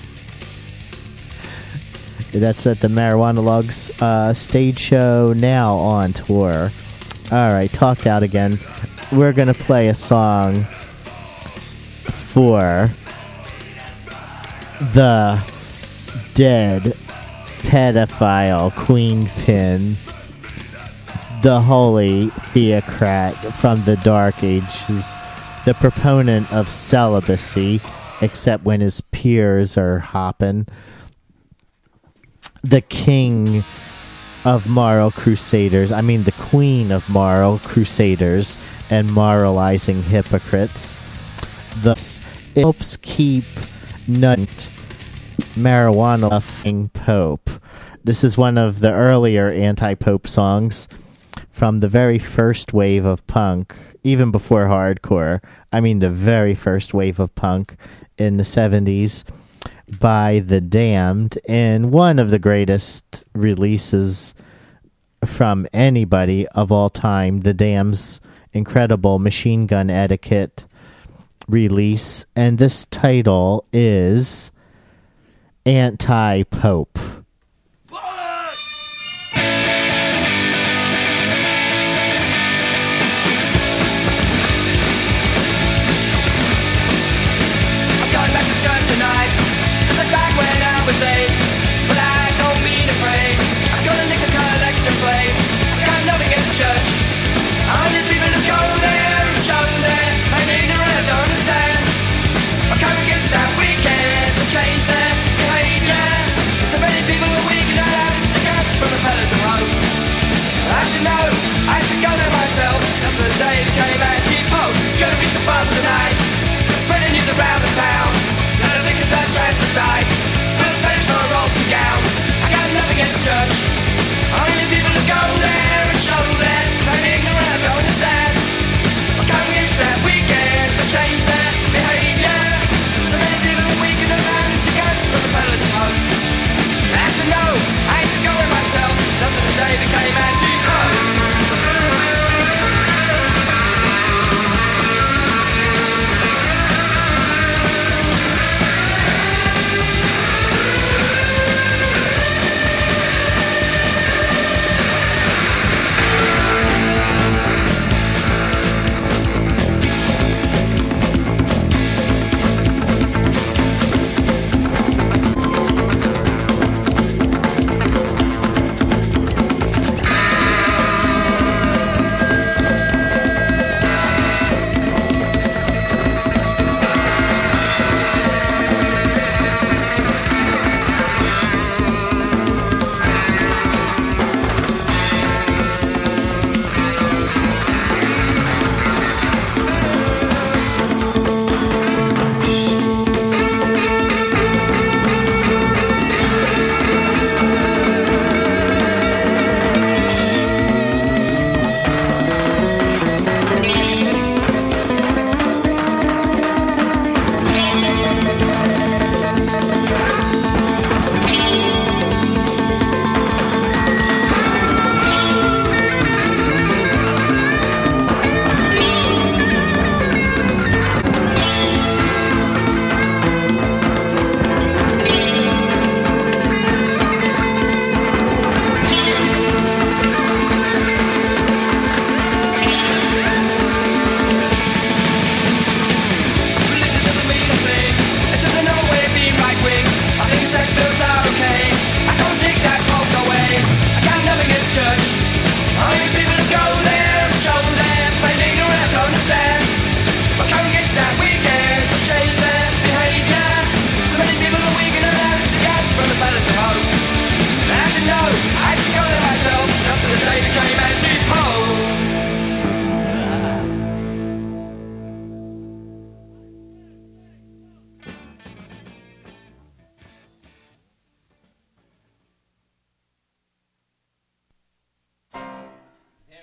Speaker 3: That's at the Marijuana Logs uh, stage show now on tour. All right, talked out again. We're going to play a song for the dead pedophile queenpin, the holy theocrat from the Dark Ages, the proponent of celibacy, except when his peers are hopping, the king of moral crusaders, I mean the queen of moral crusaders and moralizing hypocrites. Thus, it helps keep nut marijuana loving pope. This is one of the earlier anti-pope songs from the very first wave of punk, even before hardcore. I mean the very first wave of punk in the seventies by The Damned, and one of the greatest releases from anybody of all time, The Damned's incredible Machine Gun Etiquette release, and this title is Anti-Pope.
Speaker 14: Was eight, but I don't mean afraid. I'm gonna nick a collection plate. I got nothing against church. I need people to go there and show there. I'm ignorant, I don't understand. I can't get staff weekends and change their behavior. So many people are weak and I have cigarettes from the fellas at home. I should know, I should go there myself. That's the day that came anti-pope. It's gonna be some fun tonight. Spreading news around the town. None of the things are transvestite. Gowns. I got nothing against church. I need people to go there and show them. I'm ignorant, I don't understand. I can't get that weekends to change their behavior. So many people are weak and around the cigarettes from the peddlers at home. I should know, I used to go there myself. That's the day that came anti-pope.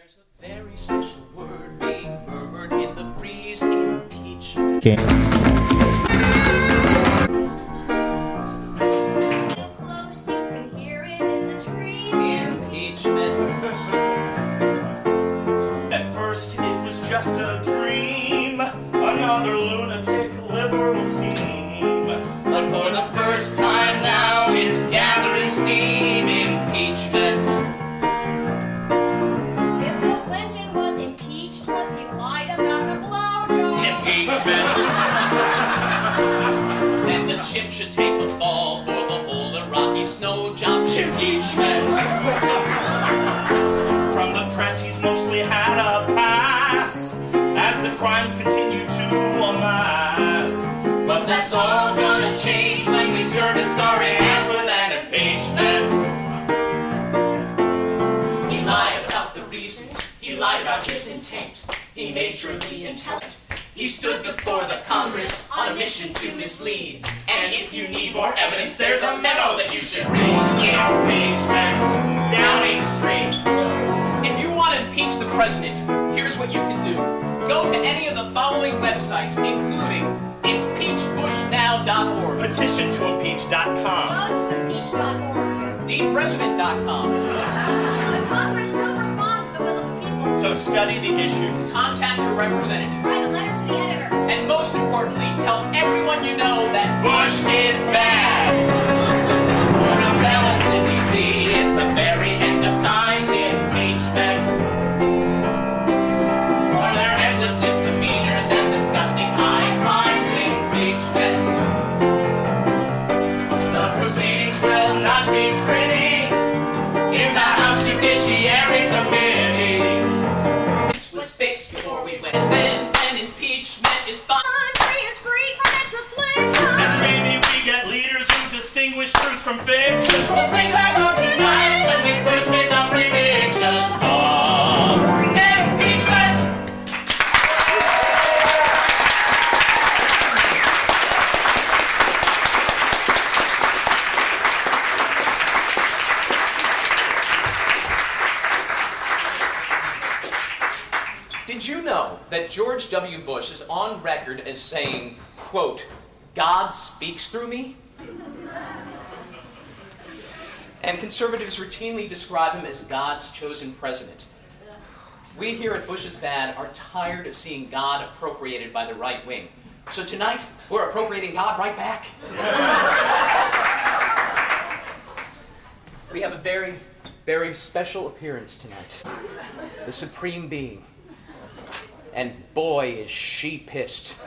Speaker 15: There's a very special word being murmured in the breeze. Impeachment.
Speaker 3: Okay.
Speaker 14: Close, you can hear it in the trees.
Speaker 15: Impeachment.
Speaker 11: At first it was just a dream, another lunatic liberal scheme.
Speaker 15: But for the first time now is gathering steam. Impeachment.
Speaker 14: If Bill Clinton was impeached, was he lied about a blowjob?
Speaker 15: Impeachment. Then the chip should take a fall for the whole Iraqi snow job. Impeachment.
Speaker 11: From the press he's mostly had a pass, as the crimes continue to amass.
Speaker 15: But that's all gonna change when we serve his sorry ass with an impeachment. He lied about the reasons, he lied about his intent. He made sure the intelligent. He stood before the Congress on a mission to mislead. And if you need more evidence, there's a memo that you should read. Impeachment, Downing Street. If you want to impeach the president, here's what you can do. Go to any of the following websites, including impeach bush now dot org,
Speaker 11: petition to impeach dot com,
Speaker 14: Vote to impeach dot org,
Speaker 15: dean president dot com.
Speaker 14: The Congress will respond to the will of the people.
Speaker 11: So study the issues.
Speaker 15: Contact your representatives.
Speaker 14: Write a letter to the editor.
Speaker 15: And most importantly, tell everyone you know that Bush is bad. For the relatively see, it's the very end of times. Impeachment. For their endless misdemeanors and disgusting high crimes. Impeachment. The proceedings will not be pretty in the House Judiciary Committee. This was fixed before we went. Then an impeachment is fine.
Speaker 14: Country is freed from its affliction.
Speaker 11: And maybe we get leaders who distinguish truth from fiction.
Speaker 15: We'll think back on tonight when we first made the predictions of impeachment. Did you know that George W. Bush is on record as saying, quote, God speaks through me? And conservatives routinely describe him as God's chosen president. We here at Bush is Bad are tired of seeing God appropriated by the right wing. So tonight, we're appropriating God right back. We have a very, very special appearance tonight. The Supreme Being. And boy, is she pissed.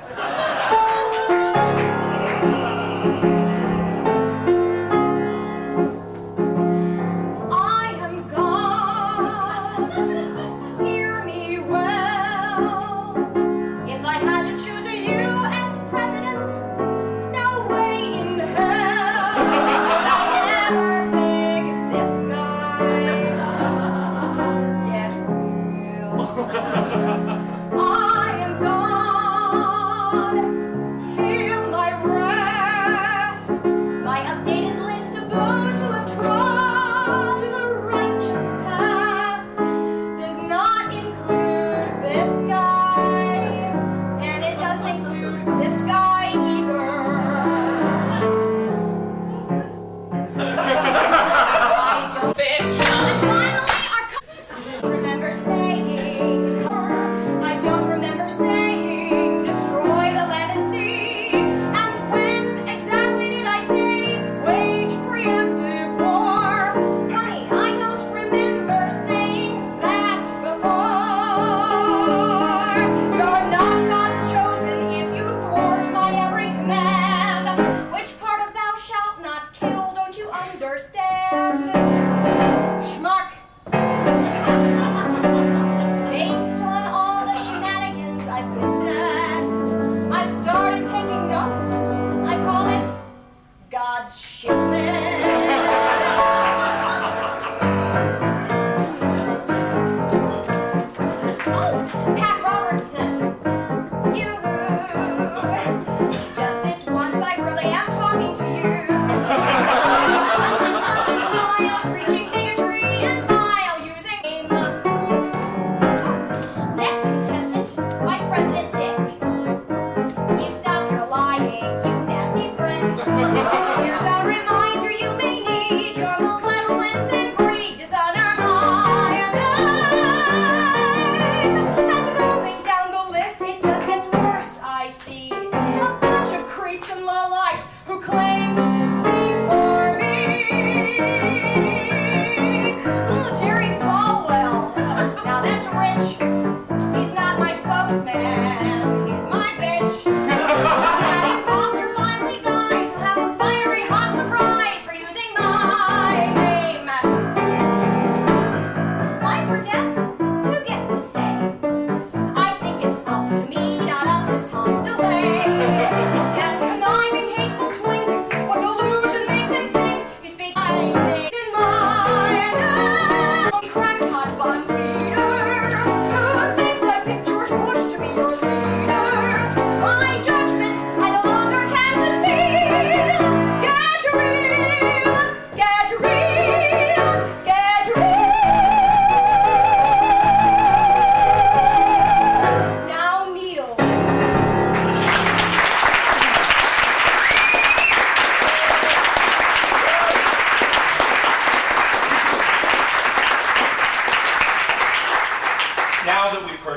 Speaker 14: I am God. Hear me well. If I had to choose a U S president, no way in hell would I ever pick this guy. Get real. I am God. Feel my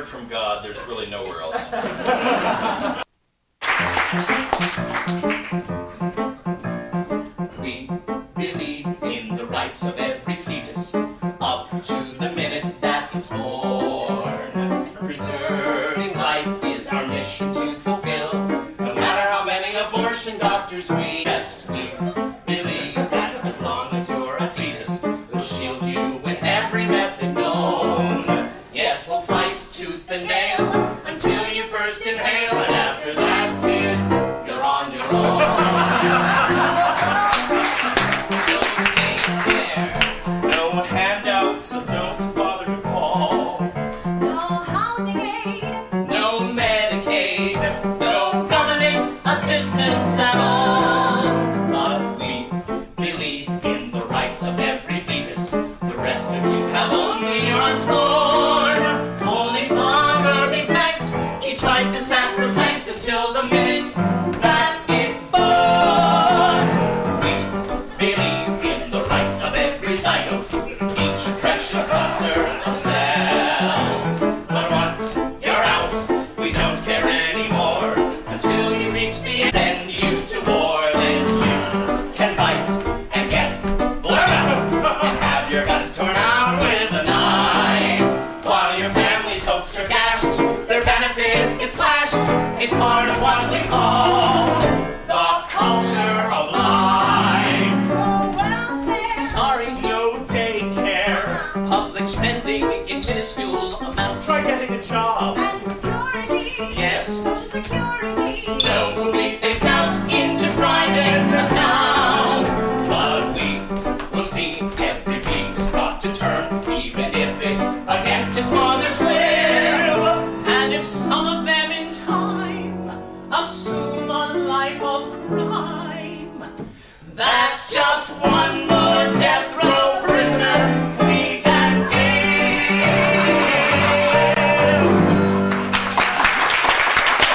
Speaker 16: heard from God, there's really nowhere else to turn.
Speaker 15: We believe in the rights of every fetus up to the minute that it's born. Preserving life is our mission to fulfill, no matter how many abortion doctors we. Yes, we believe that as long as you're a fetus, we'll shield you with every method known. Yes, we'll fight tooth and nail until you first inhale, and after that, kid, you're on your own.
Speaker 16: No handouts, so don't bother to call.
Speaker 15: No housing aid, no Medicaid, no government assistance at all. But we believe in the rights of every fetus. The rest of you have only your scorn. Only longer be thanked. Each life is sacrosanct until the minute that it's born. We believe in the rights of every zygote, each precious cluster of cells. But once you're out, we don't care anymore until you reach the end. Send you to war, then you can fight and get blown up and have your guts torn out with a knife. While your family's hopes are dashed, their benefits get slashed. It's part of what we call the culture of life. Sorry, no daycare, public spending in minuscule amounts. Try getting a job. And security. Yes. Social security. No, we'll be phased out into private accounts. But we will see every fetus brought to term, even if it's against its mother's will. And if some of them in time assume a life of crime, that's just one more death row prisoner we can give.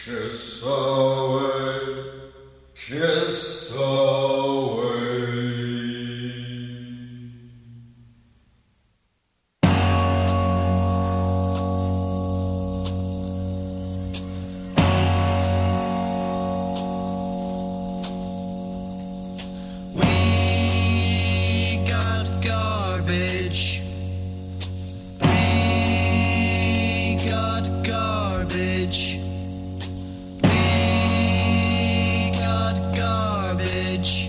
Speaker 8: Kiss away, kiss away.
Speaker 14: We got garbage. We got garbage. We got garbage.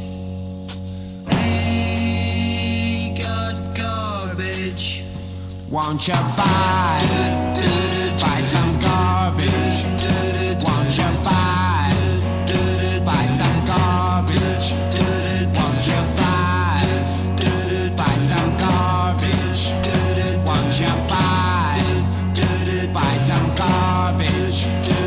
Speaker 14: We got garbage.
Speaker 17: Won't you buy, buy some garbage? Won't you buy, buy some garbage? Won't you buy, buy some garbage? Won't you buy, buy some garbage?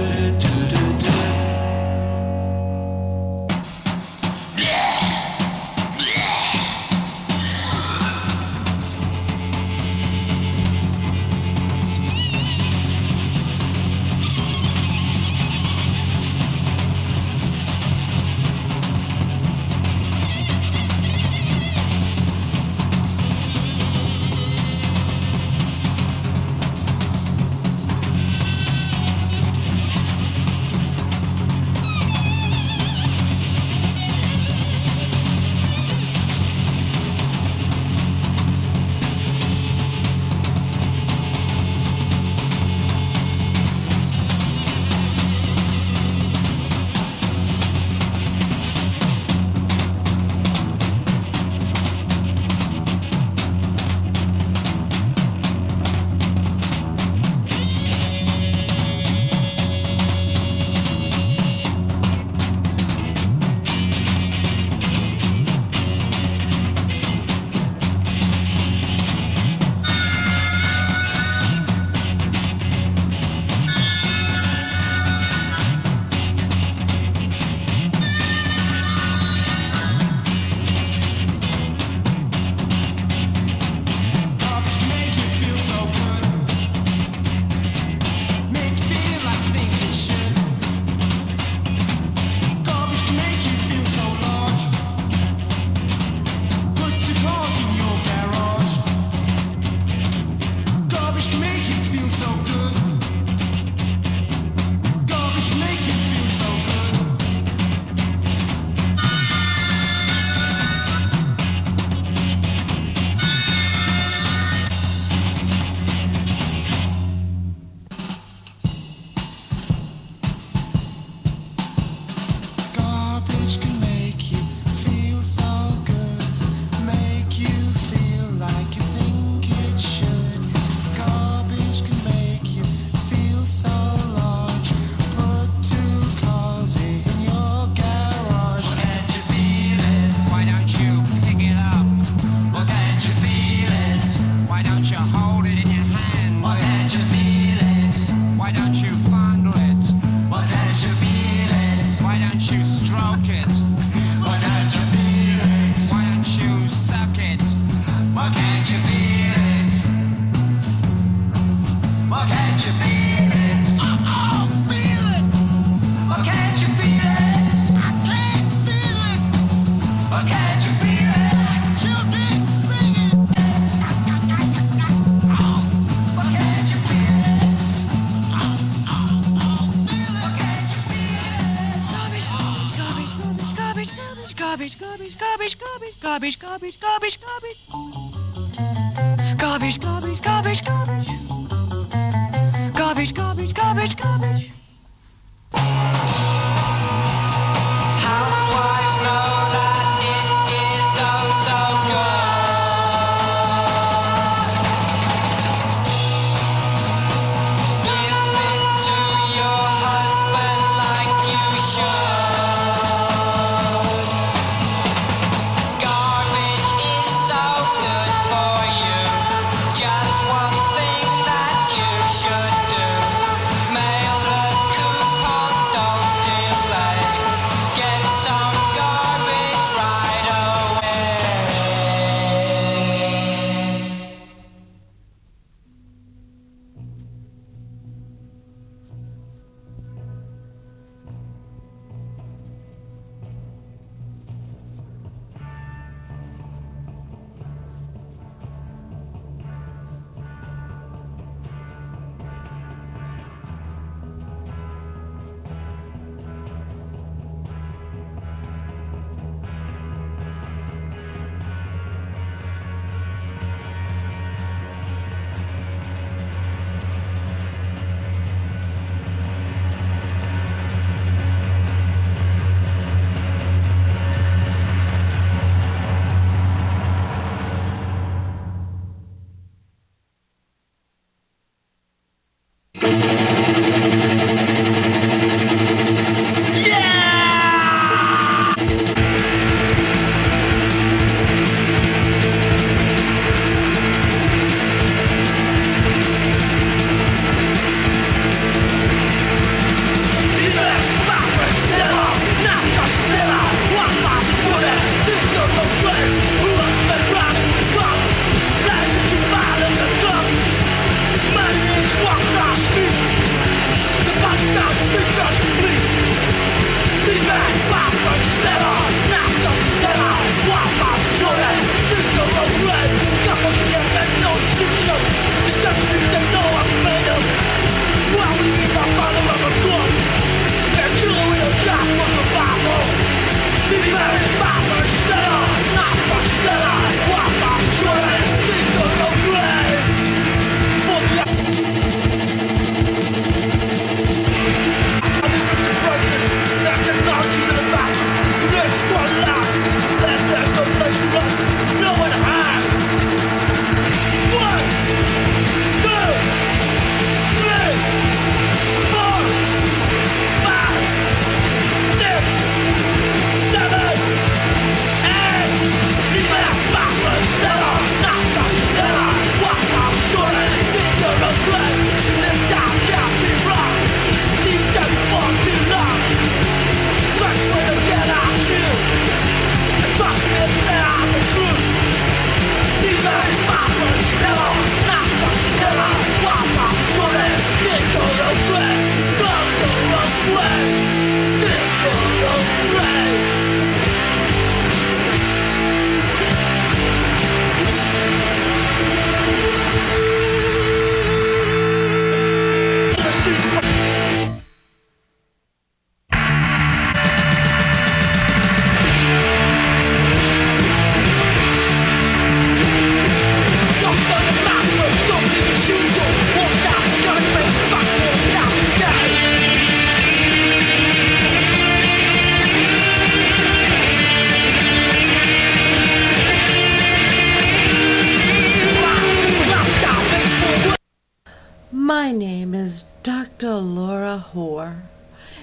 Speaker 14: Garbage, garbage, garbage, garbage, garbage, garbage, garbage, garbage. Garbage, garbage, garbage, garbage. Garbage, garbage, garbage, garbage.
Speaker 18: Housewives know that it is oh so good. Give it to your husband like you should. Garbage is so good for you. Just one thing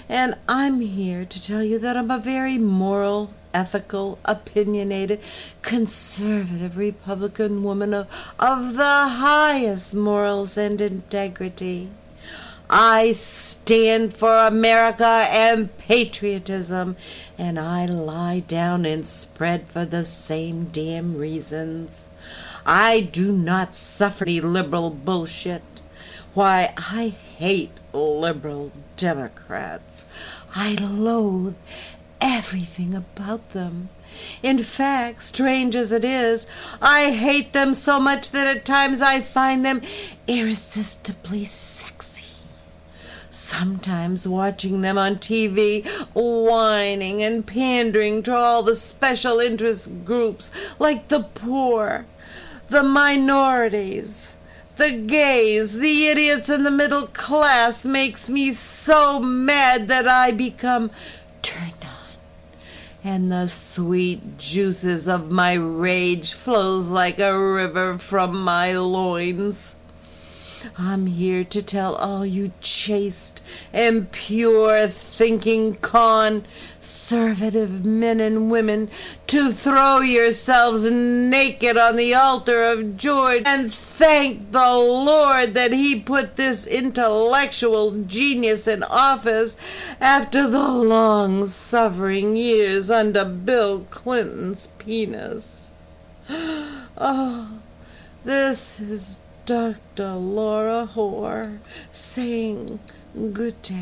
Speaker 19: And I'm here to tell you that I'm a very moral, ethical, opinionated, conservative Republican woman of, of the highest morals and integrity. I stand for America and patriotism, and I lie down and spread for the same damn reasons. I do not suffer any liberal bullshit. Why, I hate liberal Democrats. I loathe everything about them. In fact, strange as it is, I hate them so much that at times I find them irresistibly sexy. Sometimes watching them on T V, whining and pandering to all the special interest groups like the poor, the minorities, the gays, the idiots, and the middle class makes me so mad that I become turned on, and the sweet juices of my rage flows like a river from my loins. I'm here to tell all you chaste and pure thinking conservative men and women to throw yourselves naked on the altar of George and thank the Lord that he put this intellectual genius in office after the long-suffering years under Bill Clinton's penis. Oh, this is Doctor Laura Hoare saying good day.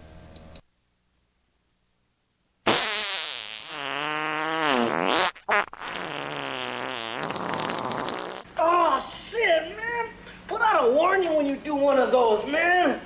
Speaker 20: Oh, shit, man. Put out a warning when you do one of those, man.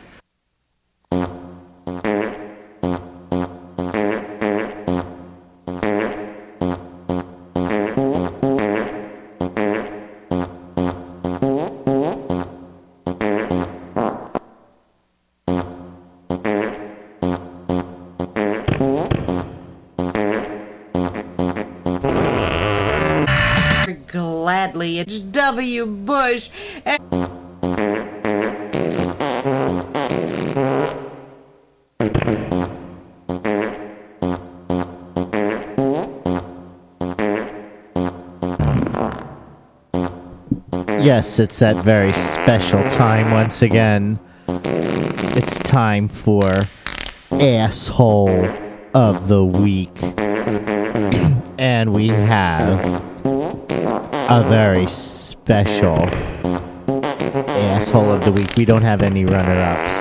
Speaker 19: Gladly, it's W. Bush. And
Speaker 3: yes, it's that very special time once again. It's time for Asshole of the Week. And we have a very special Asshole of the Week. We don't have any runner-ups.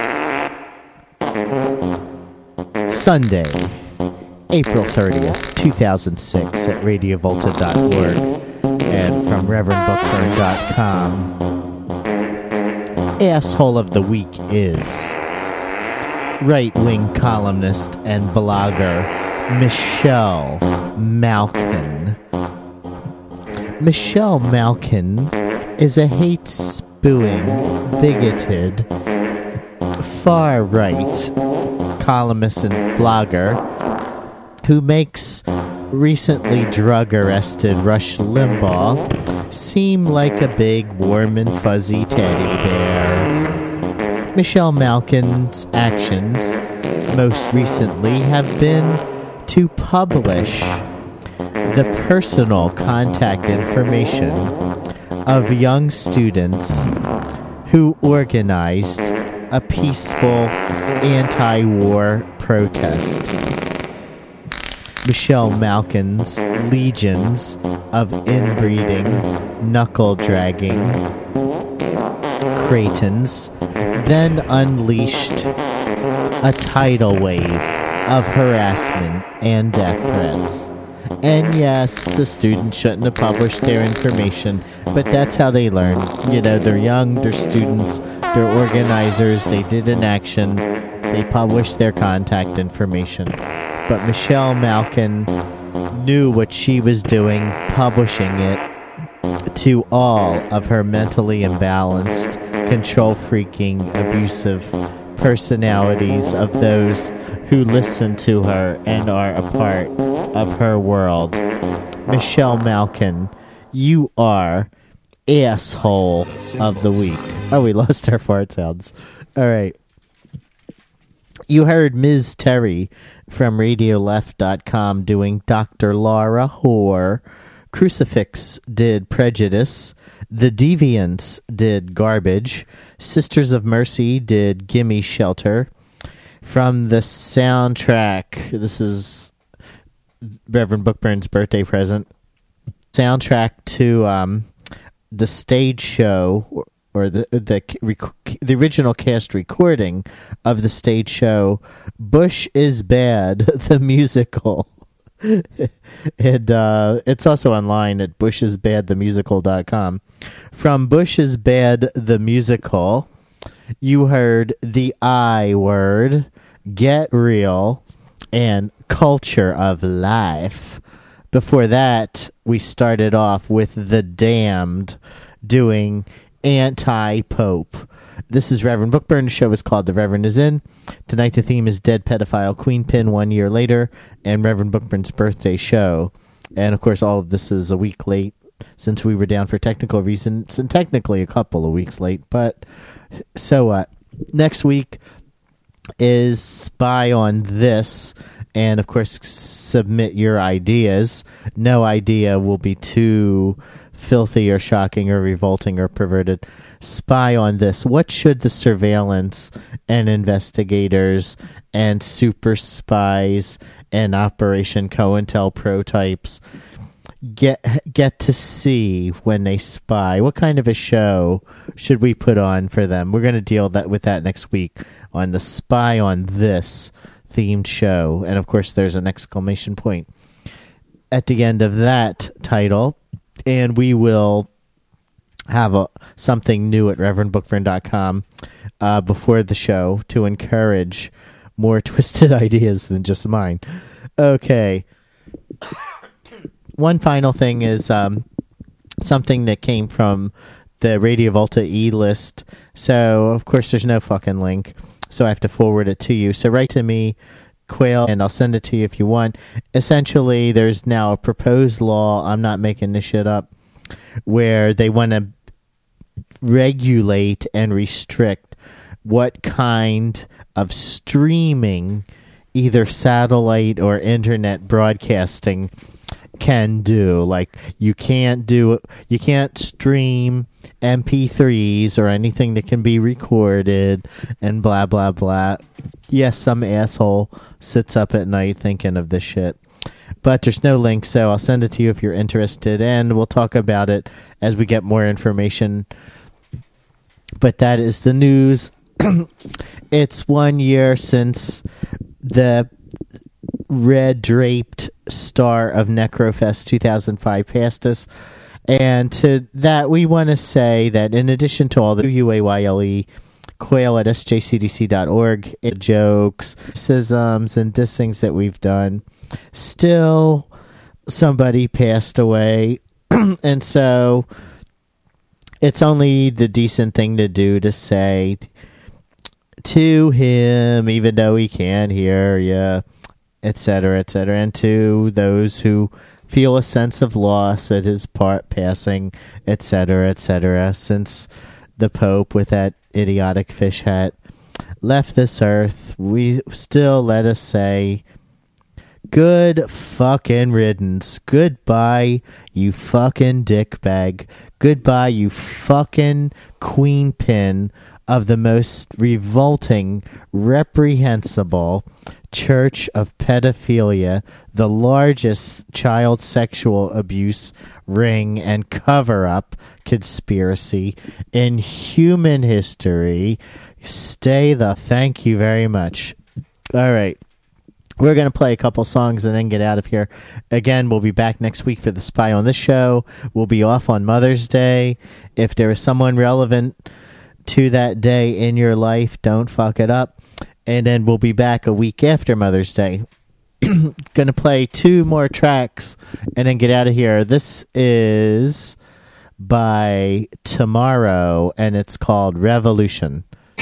Speaker 3: Sunday, April thirtieth, two thousand six at radio volta dot org and from reverend bookburn dot com. Asshole of the Week is right-wing columnist and blogger Michelle Malkin. Michelle Malkin is a hate-spewing, bigoted, far-right columnist and blogger who makes recently drug-arrested Rush Limbaugh seem like a big, warm and fuzzy teddy bear. Michelle Malkin's actions, most recently, have been to publish the personal contact information of young students who organized a peaceful anti-war protest. Michelle Malkin's legions of inbreeding, knuckle-dragging cretins then unleashed a tidal wave of harassment and death threats. And yes, the students shouldn't have published their information, but that's how they learn. You know, they're young, they're students, they're organizers, they did an action, they published their contact information. But Michelle Malkin knew what she was doing, publishing it to all of her mentally imbalanced, control-freaking, abusive personalities of those who listen to her and are a part of her world. Michelle Malkin, you are Asshole of the Week. Oh, we lost our fart sounds. All right. You heard Miz Terry from radio left dot com doing Doctor Laura Hoare. Crucifix did Prejudice. The Deviants did Garbage. Sisters of Mercy did Gimme Shelter. From the soundtrack, this is Reverend Bookburn's birthday present. Soundtrack to um, the stage show, or, or the the rec- the original cast recording of the stage show, Bush is Bad, the musical. it uh, it's also online at bush is bad the musical dot com. From Bush is Bad the Musical, you heard The I Word, Get Real, and Culture of Life. Before that, we started off with The Damned doing Anti-Pope. This is Reverend Bookburn. The show is called The Reverend Is In. Tonight the theme is Dead Pedophile Queen Pin one year later and Reverend Bookburn's birthday show. And of course all of this is a week late since we were down for technical reasons, and technically a couple of weeks late. But so what? Uh, next week is Spy on This. And, of course, submit your ideas. No idea will be too filthy or shocking or revolting or perverted. Spy on This. What should the surveillance and investigators and super spies and Operation COINTELPRO types get get to see when they spy? What kind of a show should we put on for them? We're going to deal that with that next week on the Spy on This themed show. And of course there's an exclamation point at the end of that title, and we will have a, something new at reverend bookburn dot com uh, before the show to encourage more twisted ideas than just mine. Okay. One final thing is um, something that came from the Radio Volta E-list. So of course there's no fucking link, so I have to forward it to you. So write to me, Quail, and I'll send it to you if you want. Essentially, there's now a proposed law, I'm not making this shit up, where they want to regulate and restrict what kind of streaming, either satellite or internet broadcasting, can do. Like, you can't do you can't stream M P threes or anything that can be recorded and blah blah blah. Yes, some asshole sits up at night thinking of this shit, but there's no link, so I'll send it to you if you're interested, and we'll talk about it as we get more information. But that is the news. It's one year since the red draped star of Necrofest two thousand five passed us, and to that we want to say that in addition to all the U A Y L E Quail at S J C D C dot org jokes, sisms, and dissings that we've done, still somebody passed away. And so it's only the decent thing to do to say to him, even though he can't hear you, et cetera, et cetera, and to those who feel a sense of loss at his part passing, et cetera, et cetera, since the Pope with that idiotic fish hat left this earth, we still let us say, good fucking riddance. Goodbye, you fucking dickbag. Goodbye, you fucking queen pin of the most revolting, reprehensible church of pedophilia, the largest child sexual abuse ring and cover-up conspiracy in human history. Stay the thank you very much. All right. We're going to play a couple songs and then get out of here. Again, we'll be back next week for the Spy on This show. We'll be off on Mother's Day. If there is someone relevant to that day in your life, don't fuck it up. And then we'll be back a week after Mother's Day. Gonna play two more tracks and then get out of here. This is by Tomorrow, and it's called Revolution.
Speaker 21: Uh,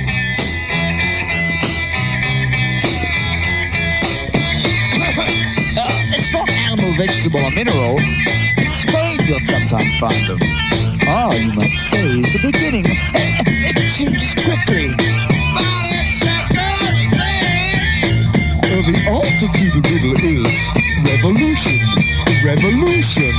Speaker 21: it's not animal, vegetable, or mineral. Spain will sometimes find them. Ah, you might say, the beginning. It changes quickly. But it's a good thing. the answer to the riddle is revolution. Revolution.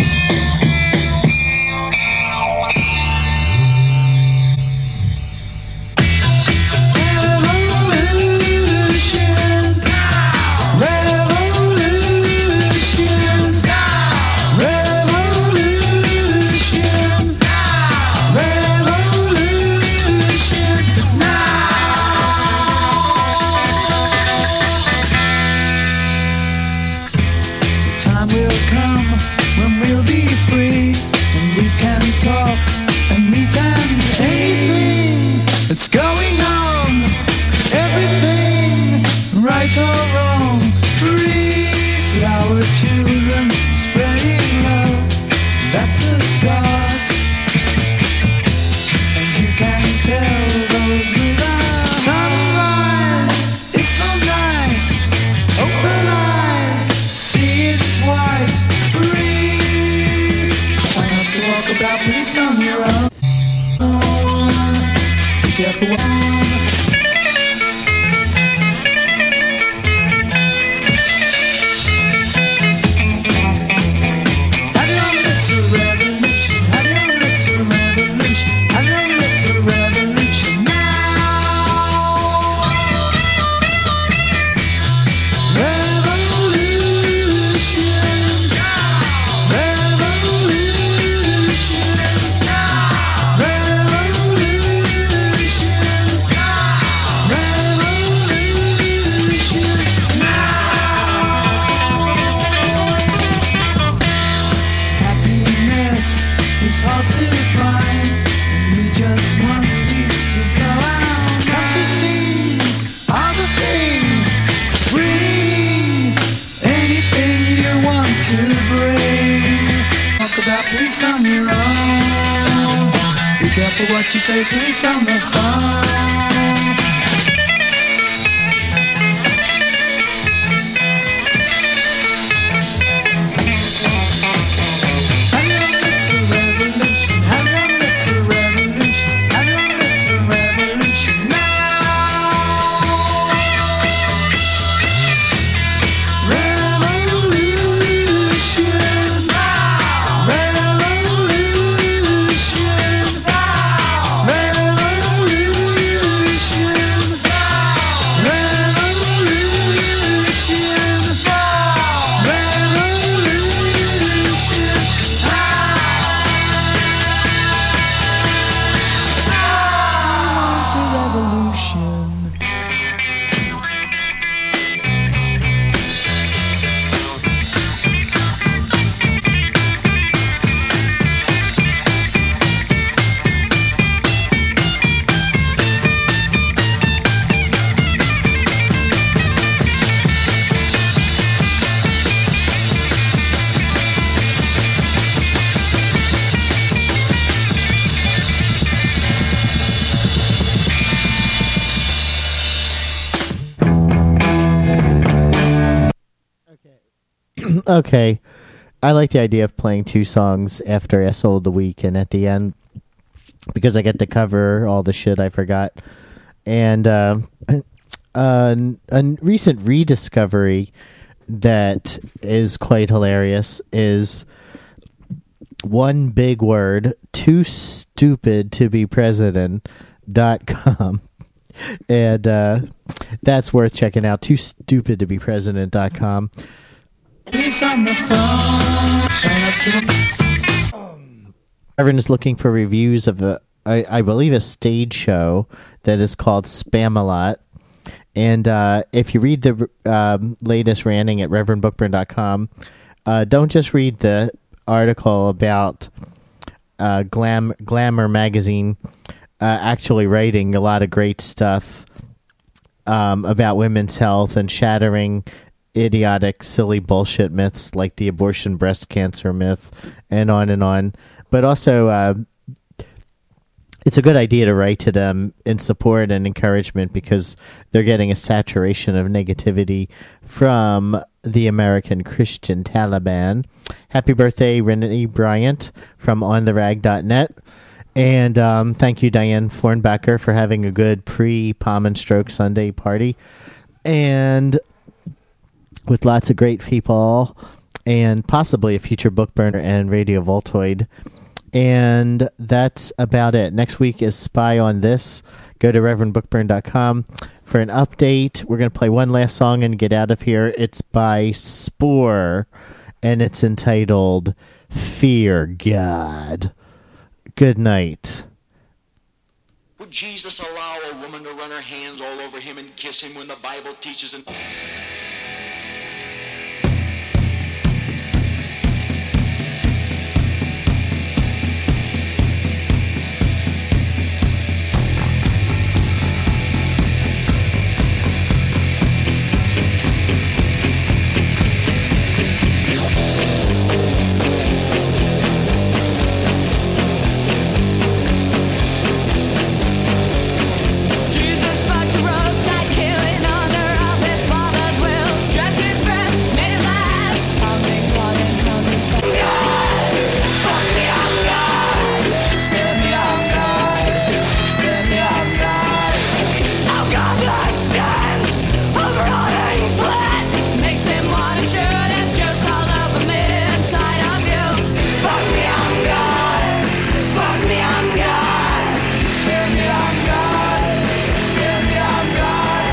Speaker 2: What you say, please, on the phone.
Speaker 3: Okay, I like the idea of playing two songs after Asshole of the Week and at the end, because I get to cover all the shit I forgot. And uh, uh, a recent rediscovery that is quite hilarious is one big word, too stupid to be president dot com. And uh, that's worth checking out, too stupid to be president dot com.
Speaker 2: Please on the phone. Sign up to the...
Speaker 3: Everyone is looking for reviews of a, I, I believe, a stage show that is called Spam-A-Lot. And uh, if you read the um, latest ranting at reverend bookburn dot com, uh, don't just read the article about uh, Glam Glamour magazine uh, actually writing a lot of great stuff um, about women's health and shattering idiotic, silly bullshit myths like the abortion breast cancer myth and on and on. But also, uh, it's a good idea to write to them in support and encouragement because they're getting a saturation of negativity from the American Christian Taliban. Happy birthday, Renee Bryant from on the rag dot net. And um, thank you, Diane Fornbacher, for having a good pre-Palm and Stroke Sunday party. And with lots of great people and possibly a future book burner and Radio Voltoid. And that's about it. Next week is Spy on This. Go to reverend book burn dot com for an update. We're going to play one last song and get out of here. It's by Spore, and it's entitled Fear God. Good night.
Speaker 1: Would Jesus allow a woman to run her hands all over him and kiss him when the Bible teaches him?
Speaker 14: Jesus fucked the road, tight killing under of his father's will. Stretched his breath, made it last. Pounding, pounding, pounding. God, fuck me, I'm God. Fill me, I'm God. Fill me, I'm God. How God blood stands over rotting flesh. Makes him wanna shoot and juice all over me inside of you. Fuck me, I'm God. Fuck me, I'm God. Fill me, I'm God. Fill me, I'm God.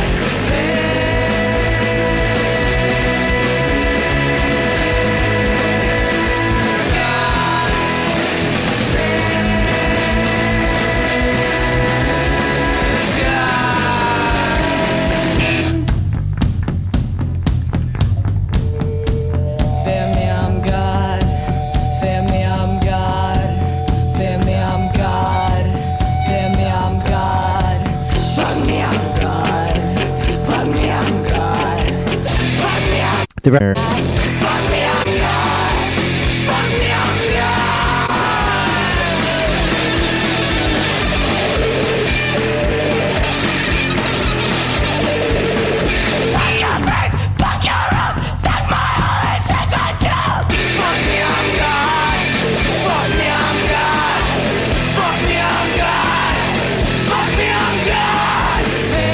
Speaker 14: Fear me, I'm God. Fear me, I'm God. Fear me, I'm God. Fear me, I'm God. Fuck me, I'm God. Fuck me, I'm God. Fuck me, I'm
Speaker 3: The re-
Speaker 14: Fuck me, I'm God. Fuck me, I'm God. Fuck your face, fuck your up, suck my holy sacred tube. Fuck me, I'm God. Fuck me, I'm God. Fuck me, I'm God. Fuck me, I'm God.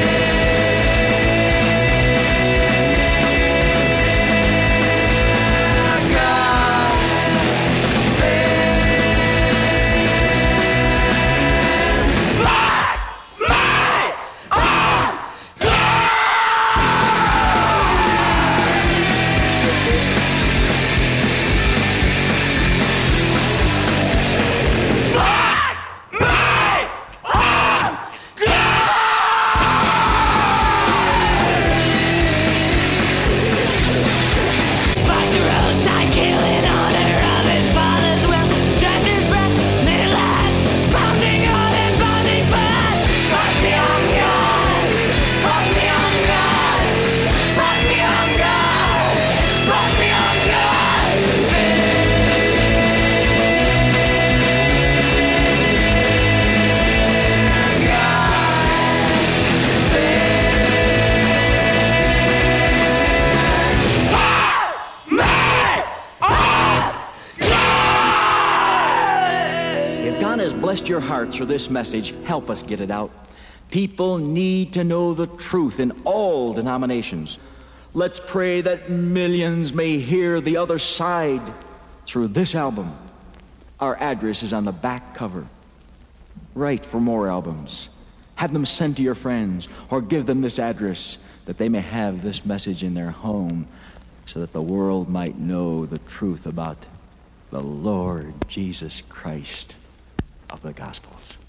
Speaker 14: Fuck the road, tight killing honor of his father's will. Stretched his breath, made it last. Pounding on and pounding fast. Fuck me, I'm God. Fuck me, I'm God. Fuck me, I'm God. Fuck me, I'm God.
Speaker 22: If God has blessed your heart through this message, help us get it out. People need to know the truth in all denominations. Let's pray that millions may hear the other side through this album. Our address is on the back cover. Write for more albums. Have them sent to your friends, or give them this address that they may have this message in their home so that the world might know the truth about the Lord Jesus Christ of the Gospels.